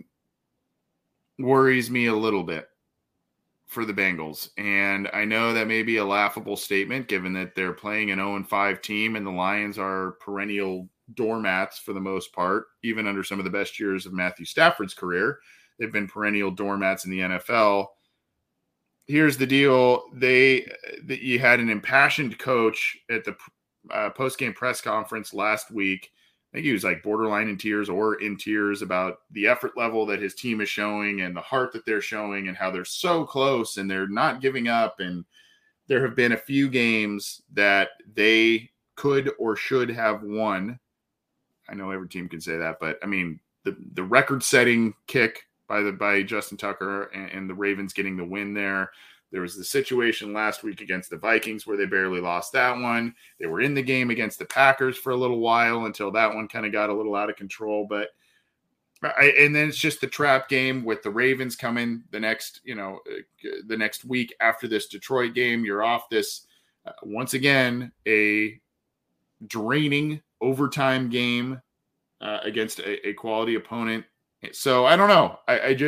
worries me a little bit for the Bengals. And I know that may be a laughable statement given that they're playing an 0-5 team and the Lions are perennial doormats for the most part, even under some of the best years of Matthew Stafford's career. They've been perennial doormats in the NFL. Here's the deal. You had an impassioned coach at the post-game press conference last week. I think he was like borderline in tears or in tears about the effort level that his team is showing and the heart that they're showing and how they're so close and they're not giving up. And there have been a few games that they could or should have won. I know every team can say that, but I mean, the record-setting kick by Justin Tucker and the Ravens getting the win there. There was the situation last week against the Vikings where they barely lost that one. They were in the game against the Packers for a little while until that one kind of got a little out of control. And then it's just the trap game with the Ravens coming the next week after this Detroit game. You're off this, once again, a draining overtime game against a quality opponent. So I don't know.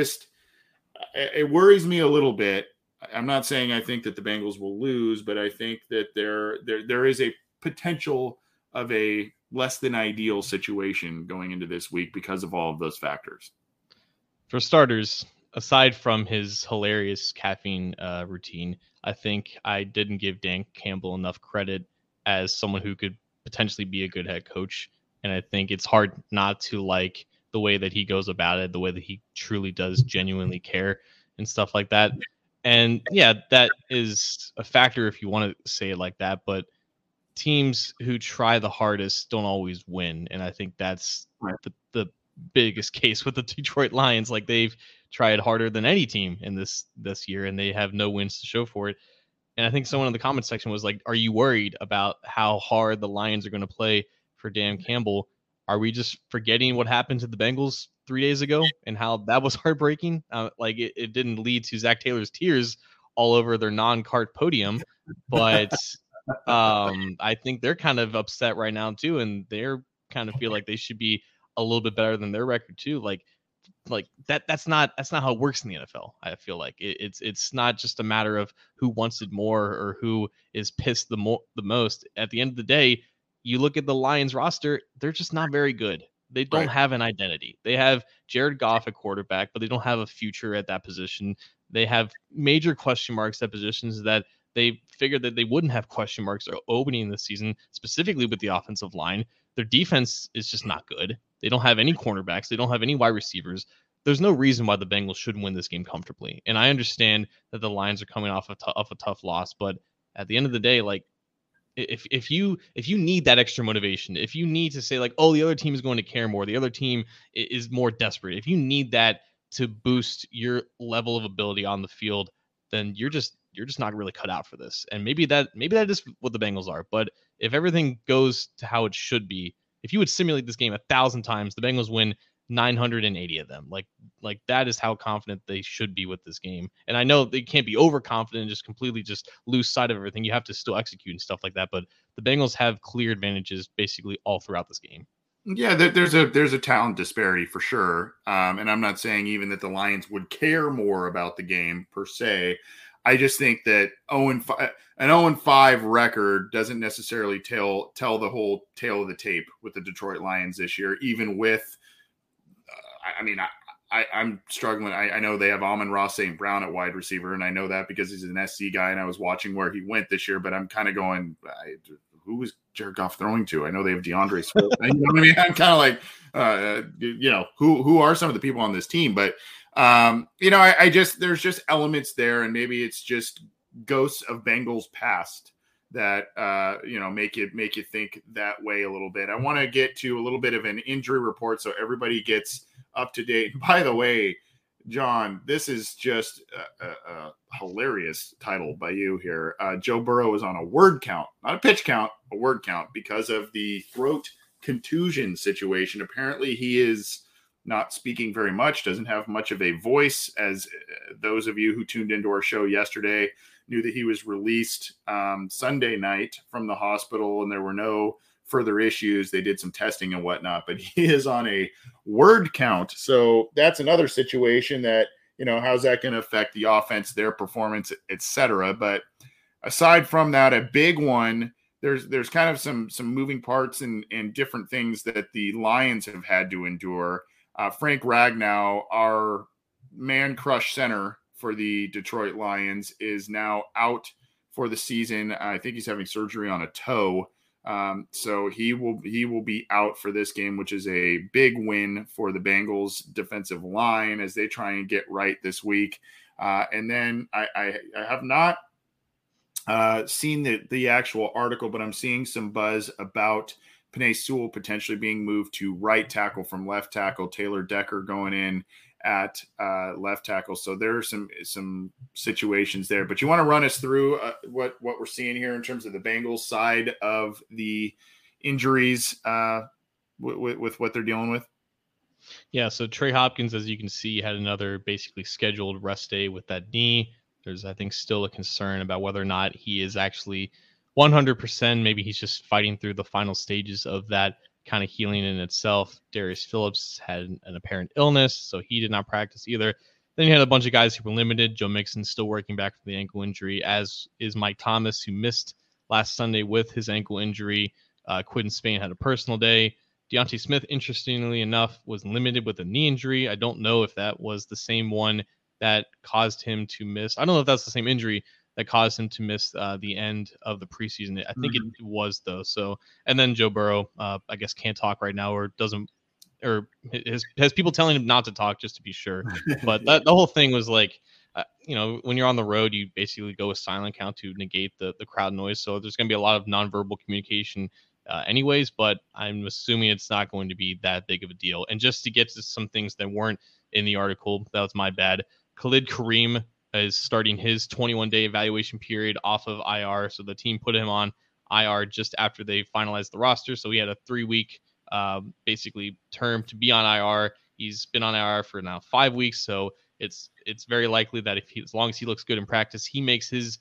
It worries me a little bit. I'm not saying I think that the Bengals will lose, but I think that there is a potential of a less than ideal situation going into this week because of all of those factors. For starters, aside from his hilarious caffeine routine, I think I didn't give Dan Campbell enough credit as someone who could potentially be a good head coach. And I think it's hard not to like the way that he goes about it, the way that he truly does genuinely care and stuff like that. And yeah, that is a factor if you want to say it like that, but teams who try the hardest don't always win. And I think that's the biggest case with the Detroit Lions. Like, they've tried harder than any team in this year, and they have no wins to show for it. And I think someone in the comment section was like, are you worried about how hard the Lions are going to play for Dan Campbell? Are we just forgetting what happened to the Bengals 3 days ago and how that was heartbreaking? It didn't lead to Zach Taylor's tears all over their non-cart podium, but I think they're kind of upset right now too, and they're kind of feel like they should be a little bit better than their record too. Like that's not how it works in the NFL. I feel like it's not just a matter of who wants it more or who is pissed the most. At the end of the day, you look at the Lions roster, they're just not very good. They don't have an identity. They have Jared Goff at quarterback, but they don't have a future at that position. They have major question marks at positions that they figured that they wouldn't have question marks opening the season, specifically with the offensive line. Their defense is just not good. They don't have any cornerbacks. They don't have any wide receivers. There's no reason why the Bengals shouldn't win this game comfortably. And I understand that the Lions are coming off a tough loss, but at the end of the day, like, if you need that extra motivation, if you need to say like, oh, the other team is going to care more, the other team is more desperate, if you need that to boost your level of ability on the field, then you're just not really cut out for this. And maybe that is what the Bengals are. But if everything goes to how it should be, if you would simulate this game 1,000 times, the Bengals win 980 of them. Like that is how confident they should be with this game. And I know they can't be overconfident and just completely just lose sight of everything. You have to still execute and stuff like that. But the Bengals have clear advantages basically all throughout this game. Yeah, there's a talent disparity for sure. And I'm not saying even that the Lions would care more about the game per se. I just think that an 0-5 record doesn't necessarily tell the whole tale of the tape with the Detroit Lions this year, even with I'm struggling. I know they have Amon-Ra St. Brown at wide receiver, and I know that because he's an SC guy, and I was watching where he went this year, but I'm kind of going, who was Jared Goff throwing to? I know they have DeAndre Swift. You know what I mean? I'm kind of like, who are some of the people on this team? But, there's just elements there, and maybe it's just ghosts of Bengals past that, make you think that way a little bit. I want to get to a little bit of an injury report so everybody gets up to date. By the way, John, this is just a hilarious title by you here. Joe Burrow is on a word count, not a pitch count, a word count because of the throat contusion situation. Apparently he is not speaking very much, doesn't have much of a voice, as those of you who tuned into our show yesterday knew that he was released Sunday night from the hospital and there were no further issues. They did some testing and whatnot, but he is on a word count. So that's another situation that, how's that going to affect the offense, their performance, et cetera. But aside from that, a big one, there's kind of some moving parts and different things that the Lions have had to endure. Frank Ragnow, our man crush center for the Detroit Lions, is now out for the season. I think he's having surgery on a toe. So he will be out for this game, which is a big win for the Bengals defensive line as they try and get right this week. And then I have not seen the actual article, but I'm seeing some buzz about Penei Sewell potentially being moved to right tackle from left tackle, Taylor Decker going in at left tackle. So there are some situations there, but you want to run us through what we're seeing here in terms of the Bengals side of the injuries with what they're dealing with. Yeah. So Trey Hopkins, as you can see, had another basically scheduled rest day with that knee. There's, I think, still a concern about whether or not he is actually 100%. Maybe he's just fighting through the final stages of that kind of healing in itself. Darius Phillips had an apparent illness, so he did not practice either. Then you had a bunch of guys who were limited. Joe Mixon still working back from the ankle injury, as is Mike Thomas, who missed last Sunday with his ankle injury. Quinton Spain had a personal day. Deontay Smith, interestingly enough, was limited with a knee injury. I don't know if that was the same one that caused him to miss. I don't know if that's the same injury that caused him to miss the end of the preseason. I think it was, though. So, and then Joe Burrow, I guess, can't talk right now, or doesn't, or has people telling him not to talk just to be sure. But the whole thing was like, when you're on the road, you basically go with silent count to negate the crowd noise. So there's going to be a lot of nonverbal communication anyways, but I'm assuming it's not going to be that big of a deal. And just to get to some things that weren't in the article, that was my bad. Khalid Kareem is starting his 21-day evaluation period off of IR. So the team put him on IR just after they finalized the roster. So he had a 3-week basically term to be on IR. He's been on IR for now 5 weeks. So it's very likely that as long as he looks good in practice, he makes his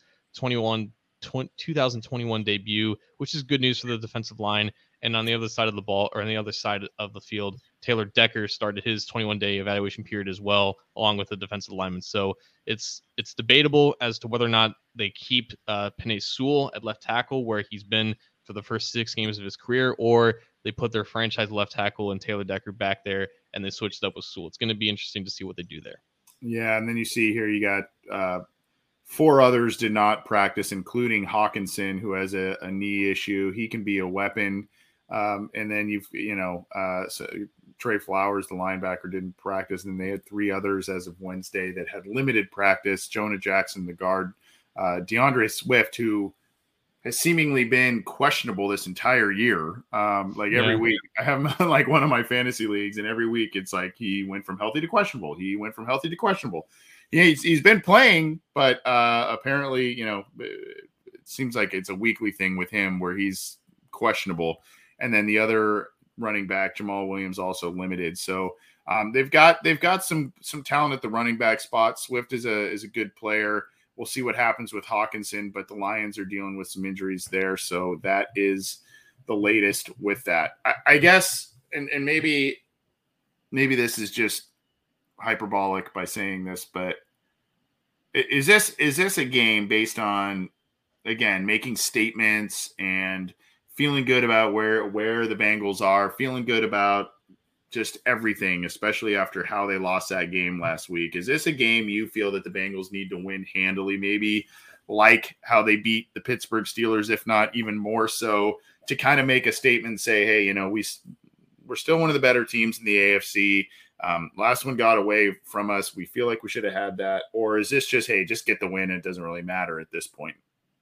2021 debut, which is good news for the defensive line. And on the other side of the ball, or on the other side of the field, Taylor Decker started his 21-day evaluation period as well, along with the defensive lineman. So it's debatable as to whether or not they keep Penei Sewell at left tackle, where he's been for the first 6 games of his career, or they put their franchise left tackle and Taylor Decker back there, and they switched up with Sewell. It's going to be interesting to see what they do there. Yeah, and then you see here you got 4 others did not practice, including Hawkinson, who has a knee issue. He can be a weapon. And then so Trey Flowers, the linebacker, didn't practice. And they had 3 others as of Wednesday that had limited practice. Jonah Jackson, the guard, DeAndre Swift, who has seemingly been questionable this entire year. Every week I have him like one of my fantasy leagues, and every week it's like he went from healthy to questionable. He went from healthy to questionable. He's been playing, but apparently, it seems like it's a weekly thing with him where he's questionable. And then the other running back, Jamal Williams, also limited. So they've got some talent at the running back spot. Swift is a good player. We'll see what happens with Hawkinson, but the Lions are dealing with some injuries there. So that is the latest with that. I guess, and maybe this is just hyperbolic by saying this, but is this a game based on, again, making statements and feeling good about where the Bengals are, feeling good about just everything, especially after how they lost that game last week? Is this a game you feel that the Bengals need to win handily, maybe like how they beat the Pittsburgh Steelers, if not even more so, to kind of make a statement and say, hey, we're still one of the better teams in the AFC. Last one got away from us. We feel like we should have had that. Or is this just, hey, just get the win? It doesn't really matter at this point.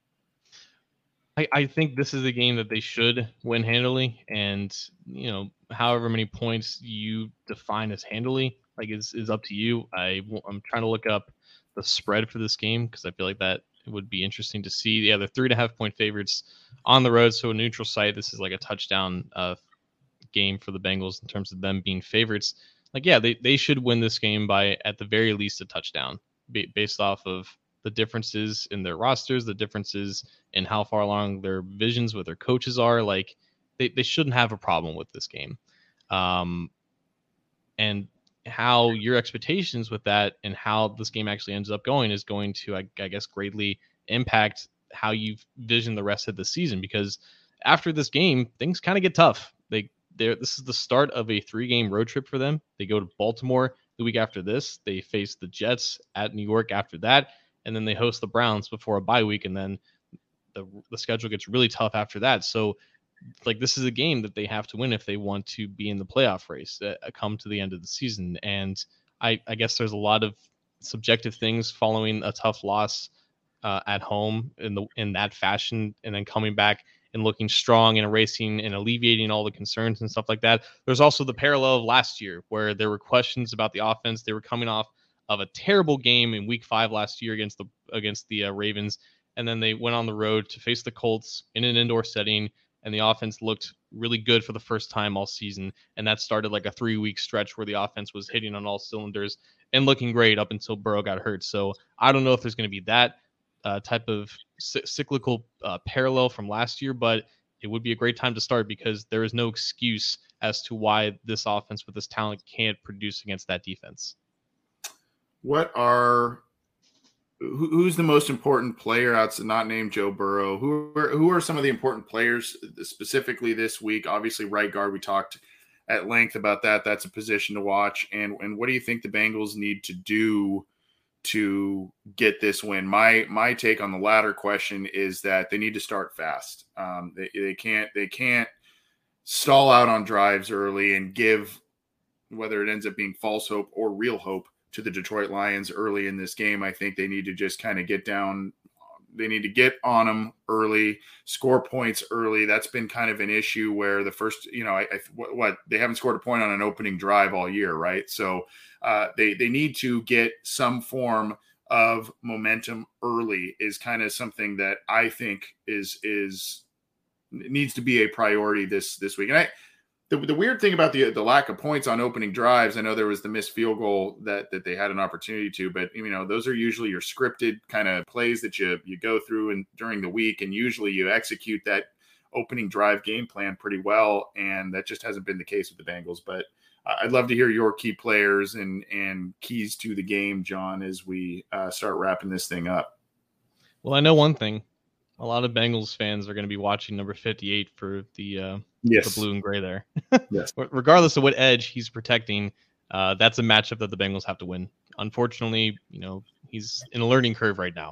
I think this is a game that they should win handily, and however many points you define as handily, like is up to you. I'm trying to look up the spread for this game because I feel like that would be interesting to see. Yeah, they're 3.5 point favorites on the road, so a neutral site. This is like a touchdown game for the Bengals in terms of them being favorites. Like, yeah, they should win this game by at the very least a touchdown, based off of the differences in their rosters, the differences in how far along their visions with their coaches are. Like, they shouldn't have a problem with this game. And how your expectations with that and how this game actually ends up going is going to, I guess, greatly impact how you vision the rest of the season. Because after this game, things kind of get tough. This is the start of a 3-game road trip for them. They go to Baltimore the week after this. They face the Jets at New York after that. And then they host the Browns before a bye week, and then the schedule gets really tough after that. So, like, this is a game that they have to win if they want to be in the playoff race come to the end of the season. And I guess there's a lot of subjective things following a tough loss at home in that fashion, and then coming back and looking strong and erasing and alleviating all the concerns and stuff like that. There's also the parallel of last year where there were questions about the offense. They were coming off of a terrible game in week 5 last year against the Ravens. And then they went on the road to face the Colts in an indoor setting, and the offense looked really good for the first time all season. And that started like a 3-week stretch where the offense was hitting on all cylinders and looking great up until Burrow got hurt. So I don't know if there's going to be that type of cyclical parallel from last year, but it would be a great time to start because there is no excuse as to why this offense with this talent can't produce against that defense. Who's the most important player outside, not named Joe Burrow? Who are some of the important players specifically this week? Obviously, right guard, we talked at length about that. That's a position to watch. And what do you think the Bengals need to do to get this win? My take on the latter question is that they need to start fast. They can't stall out on drives early and give, whether it ends up being false hope or real hope, to the Detroit Lions early in this game. I think they need to just kind of get down. They need to get on them early, score points early. That's been kind of an issue where the first, they haven't scored a point on an opening drive all year, right? So they need to get some form of momentum early is kind of something that I think needs to be a priority this week. And the weird thing about the lack of points on opening drives, I know there was the missed field goal that they had an opportunity to, but those are usually your scripted kind of plays that you go through and during the week, and usually you execute that opening drive game plan pretty well, and that just hasn't been the case with the Bengals. But I'd love to hear your key players and keys to the game, John, as we start wrapping this thing up. Well, I know one thing. A lot of Bengals fans are going to be watching number 58 for the blue and gray there. Yes. Regardless of what edge he's protecting, that's a matchup that the Bengals have to win. Unfortunately, he's in a learning curve right now.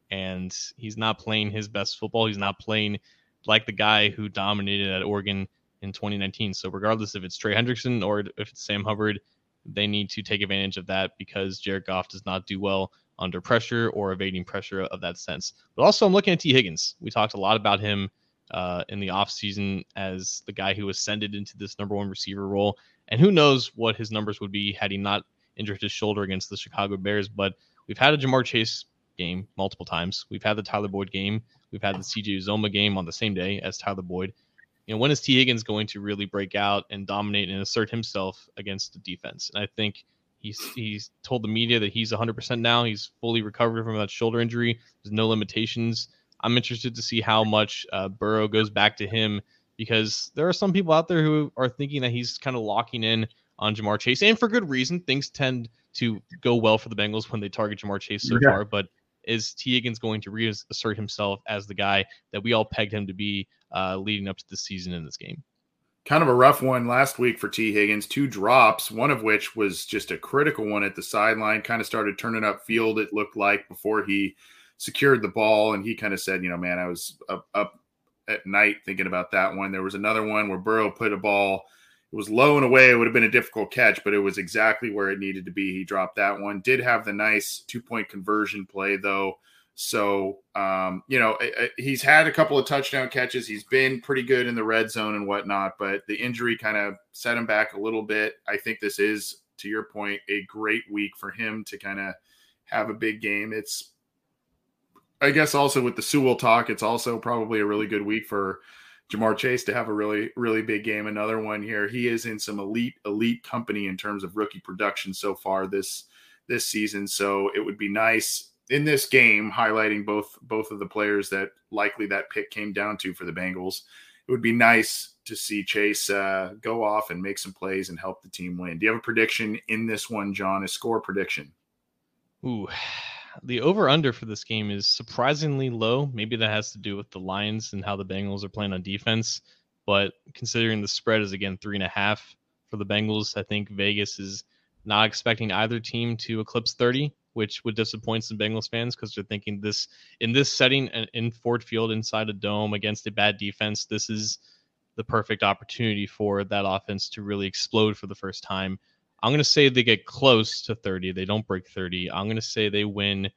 and he's not playing his best football. He's not playing like the guy who dominated at Oregon in 2019. So regardless if it's Trey Hendrickson or if it's Sam Hubbard, they need to take advantage of that because Jared Goff does not do well under pressure or evading pressure of that sense. But also I'm looking at T. Higgins. We talked a lot about him in the offseason as the guy who ascended into this number one receiver role. And who knows what his numbers would be had he not injured his shoulder against the Chicago Bears. But we've had a Jamar Chase game multiple times. We've had the Tyler Boyd game. We've had the CJ Uzomah game on the same day as Tyler Boyd. When is T. Higgins going to really break out and dominate and assert himself against the defense? And I think he's told the media that he's 100% now. He's fully recovered from that shoulder injury. There's no limitations. I'm interested to see how much Burrow goes back to him, because there are some people out there who are thinking that he's kind of locking in on Jamar Chase, and for good reason. Things tend to go well for the Bengals when they target Jamar Chase so far, but is T. Higgins going to reassert himself as the guy that we all pegged him to be leading up to the season in this game? Kind of a rough one last week for T. Higgins. 2 drops, one of which was just a critical one at the sideline. Kind of started turning up field, it looked like, before he secured the ball. And he kind of said, man, I was up at night thinking about that one. There was another one where Burrow put a ball. It was low and away. It would have been a difficult catch, but it was exactly where it needed to be. He dropped that one. Did have the nice 2-point conversion play, though. So, he's had a couple of touchdown catches. He's been pretty good in the red zone and whatnot, but the injury kind of set him back a little bit. I think this is, to your point, a great week for him to kind of have a big game. It's, I guess, also with the Sewell talk, it's also probably a really good week for Jamar Chase to have a really, really big game. Another one here. He is in some elite company in terms of rookie production so far this season. So it would be nice in this game, highlighting both of the players that likely that pick came down to for the Bengals. It would be nice to see Chase go off and make some plays and help the team win. Do you have a prediction in this one, John? A score prediction? Ooh, the over-under for this game is surprisingly low. Maybe that has to do with the Lions and how the Bengals are playing on defense. But considering the spread is, again, 3.5 for the Bengals, I think Vegas is not expecting either team to eclipse 30, which would disappoint some Bengals fans because they're thinking in this setting in Ford Field inside a dome against a bad defense, this is the perfect opportunity for that offense to really explode for the first time. I'm going to say they get close to 30. They don't break 30. I'm going to say they win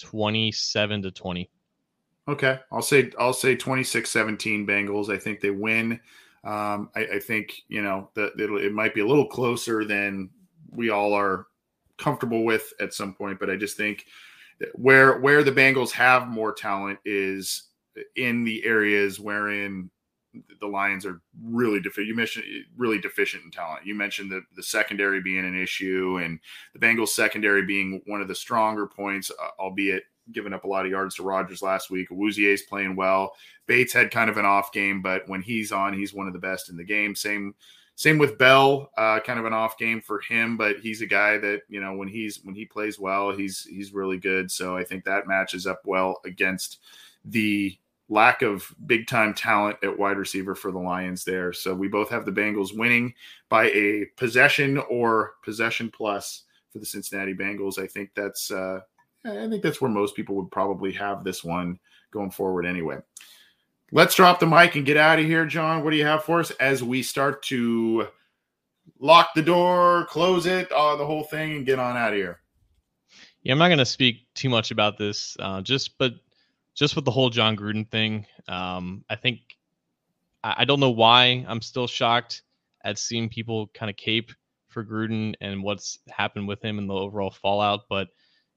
27-20. Okay. I'll say 26-17 Bengals. I think they win. I think, that it might be a little closer than we all are comfortable with at some point, but I just think where the Bengals have more talent is in the areas wherein the Lions are really deficient. You mentioned really deficient in talent. You mentioned the secondary being an issue, and the Bengals secondary being one of the stronger points, albeit giving up a lot of yards to Rodgers last week. Awuzie's playing well. Bates had kind of an off game, but when he's on, he's one of the best in the game. Same with Bell, kind of an off game for him, but he's a guy that, when he plays well, he's really good. So I think that matches up well against the lack of big time talent at wide receiver for the Lions there. So we both have the Bengals winning by a possession or possession plus for the Cincinnati Bengals. I think that's where most people would probably have this one going forward anyway. Let's drop the mic and get out of here, John. What do you have for us as we start to lock the door, close it, the whole thing, and get on out of here? Yeah, I'm not going to speak too much about this, just with the whole John Gruden thing. I think I don't know why I'm still shocked at seeing people kind of cape for Gruden and what's happened with him and the overall fallout. But,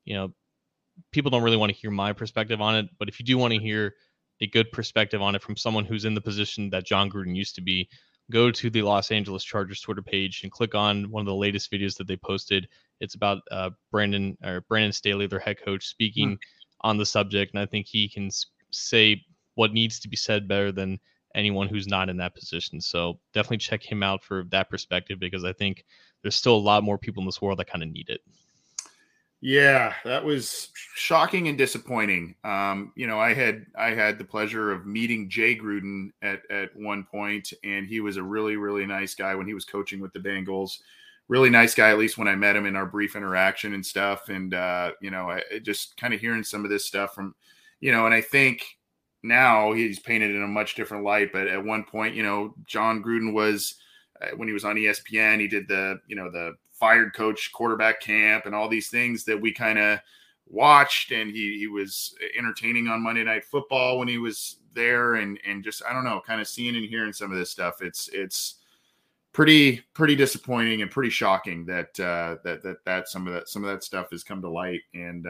people don't really want to hear my perspective on it. But if you do want to hear a good perspective on it from someone who's in the position that John Gruden used to be, go to the Los Angeles Chargers Twitter page and click on one of the latest videos that they posted. It's about Brandon Staley, their head coach, speaking on the subject. And I think he can say what needs to be said better than anyone who's not in that position. So definitely check him out for that perspective, because I think there's still a lot more people in this world that kind of need it. Yeah, that was shocking and disappointing. I had the pleasure of meeting Jay Gruden at one point, and he was a really, really nice guy when he was coaching with the Bengals. Really nice guy, at least when I met him in our brief interaction and stuff. And, I just kind of hearing some of this stuff from and I think now he's painted in a much different light. But at one point, John Gruden was, when he was on ESPN, he did the fired coach quarterback camp and all these things that we kind of watched, and he was entertaining on Monday Night Football when he was there, and just, I don't know, kind of seeing and hearing some of this stuff. It's pretty disappointing and pretty shocking that some of that stuff has come to light. And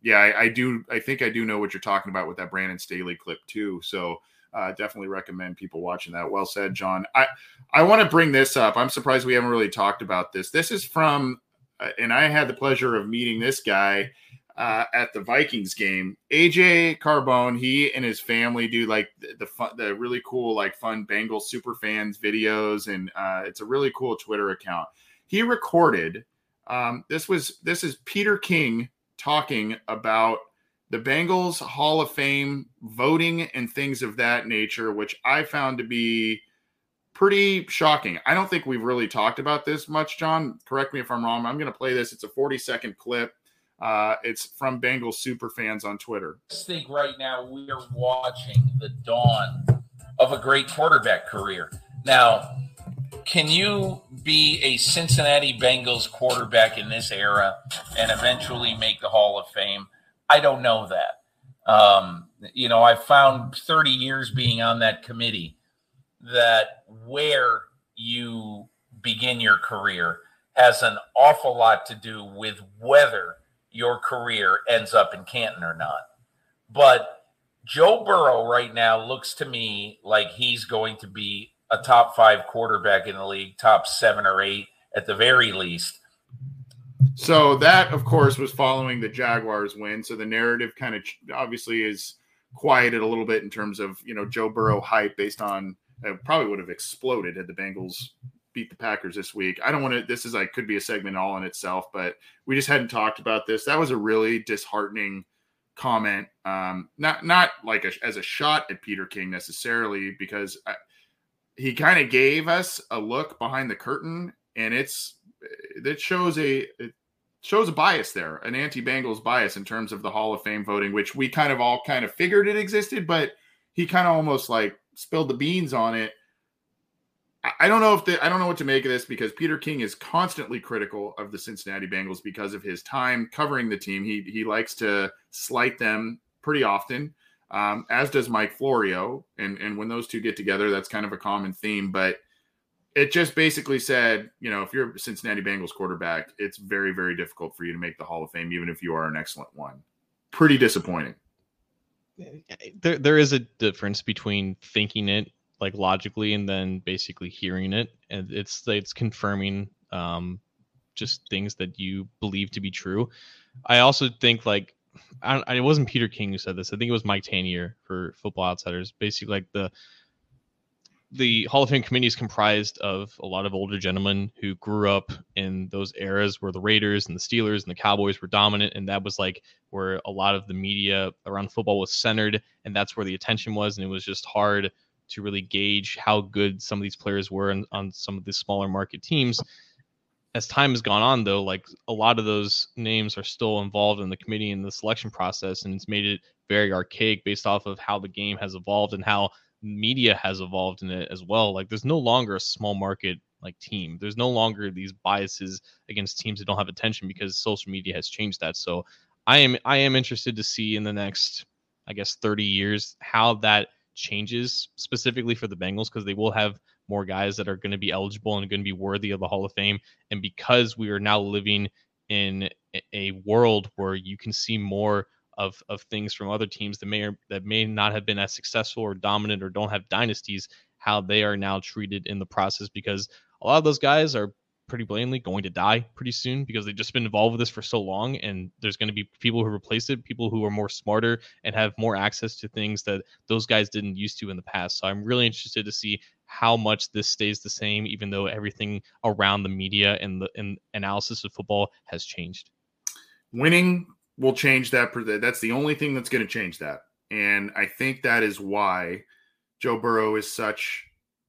I think I do know what you're talking about with that Brandon Staley clip too. So definitely recommend people watching that. Well said, John. I want to bring this up. I'm surprised we haven't really talked about this. This is from, and I had the pleasure of meeting this guy at the Vikings game. AJ Carbone, he and his family do like the really cool, like fun Bengals super fans videos. And it's a really cool Twitter account. He recorded, this is Peter King talking about the Bengals Hall of Fame voting and things of that nature, which I found to be pretty shocking. I don't think we've really talked about this much, John. Correct me if I'm wrong. I'm going to play this. It's a 40-second clip. It's from Bengals super fans on Twitter. I think right now we are watching the dawn of a great quarterback career. Now, can you be a Cincinnati Bengals quarterback in this era and eventually make the Hall of Fame? I don't know that. I found 30 years being on that committee that where you begin your career has an awful lot to do with whether your career ends up in Canton or not. But Joe Burrow right now looks to me like he's going to be a top 5 quarterback in the league, top 7 or 8 at the very least. So that, of course, was following the Jaguars win. So the narrative kind of obviously is quieted a little bit in terms of, Joe Burrow hype based on probably would have exploded had the Bengals beat the Packers this week. I don't want to, this is like, could be a segment all in itself, but we just hadn't talked about this. That was a really disheartening comment. Not like as a shot at Peter King necessarily, because he kind of gave us a look behind the curtain, and it shows a bias there, an anti-Bengals bias in terms of the Hall of Fame voting, which we all figured it existed, but he kind of almost like spilled the beans on it. I don't know what to make of this, because Peter King is constantly critical of the Cincinnati Bengals because of his time covering the team. He likes to slight them pretty often, as does Mike Florio. And when those two get together, that's kind of a common theme. But it just basically said, if you're a Cincinnati Bengals quarterback, it's very, very difficult for you to make the Hall of Fame, even if you are an excellent one. Pretty disappointing. There is a difference between thinking it like logically and then basically hearing it, and it's confirming just things that you believe to be true. I also think it wasn't Peter King who said this. I think it was Mike Tanier for Football Outsiders. Basically, like the Hall of Fame committee is comprised of a lot of older gentlemen who grew up in those eras where the Raiders and the Steelers and the Cowboys were dominant, and that was like where a lot of the media around football was centered, and that's where the attention was, and it was just hard to really gauge how good some of these players were on some of the smaller market teams. As time has gone on, though, like a lot of those names are still involved in the committee and the selection process, and it's made it very archaic based off of how the game has evolved and how media has evolved in it as well. Like there's no longer a small market like team. There's no longer these biases against teams that don't have attention because social media has changed that. So I am interested to see in the next, 30 years how that changes specifically for the Bengals, because they will have more guys that are going to be eligible and going to be worthy of the Hall of Fame. And because we are now living in a world where you can see more of things from other teams that may not have been as successful or dominant or don't have dynasties, how they are now treated in the process, because a lot of those guys are pretty blatantly going to die pretty soon because they've just been involved with this for so long, and there's going to be people who replace it, people who are more smarter and have more access to things that those guys didn't used to in the past. So I'm really interested to see how much this stays the same, even though everything around the media and the analysis of football has changed. Winning will change that. That's the only thing that's going to change that. And I think that is why Joe Burrow is such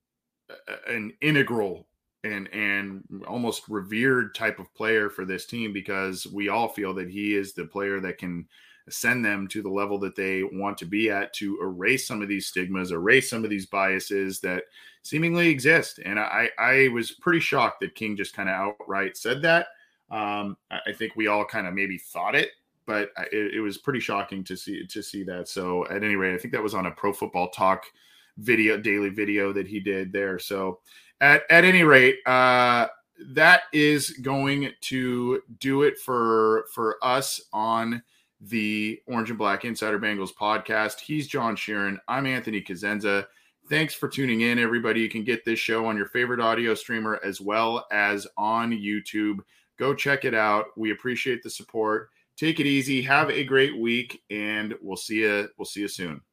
an integral and almost revered type of player for this team, because we all feel that he is the player that can send them to the level that they want to be at, to erase some of these stigmas, erase some of these biases that seemingly exist. And I was pretty shocked that King just kind of outright said that. I think we all kind of maybe thought it, but it was pretty shocking to see that. So at any rate, I think that was on a Pro Football Talk daily video that he did there. So at any rate, that is going to do it for us on the Orange and Black Insider Bengals podcast. He's John Sheeran. I'm Anthony Cosenza. Thanks for tuning in, everybody. You can get this show on your favorite audio streamer as well as on YouTube. Go check it out. We appreciate the support. Take it easy. Have a great week, and we'll see you soon.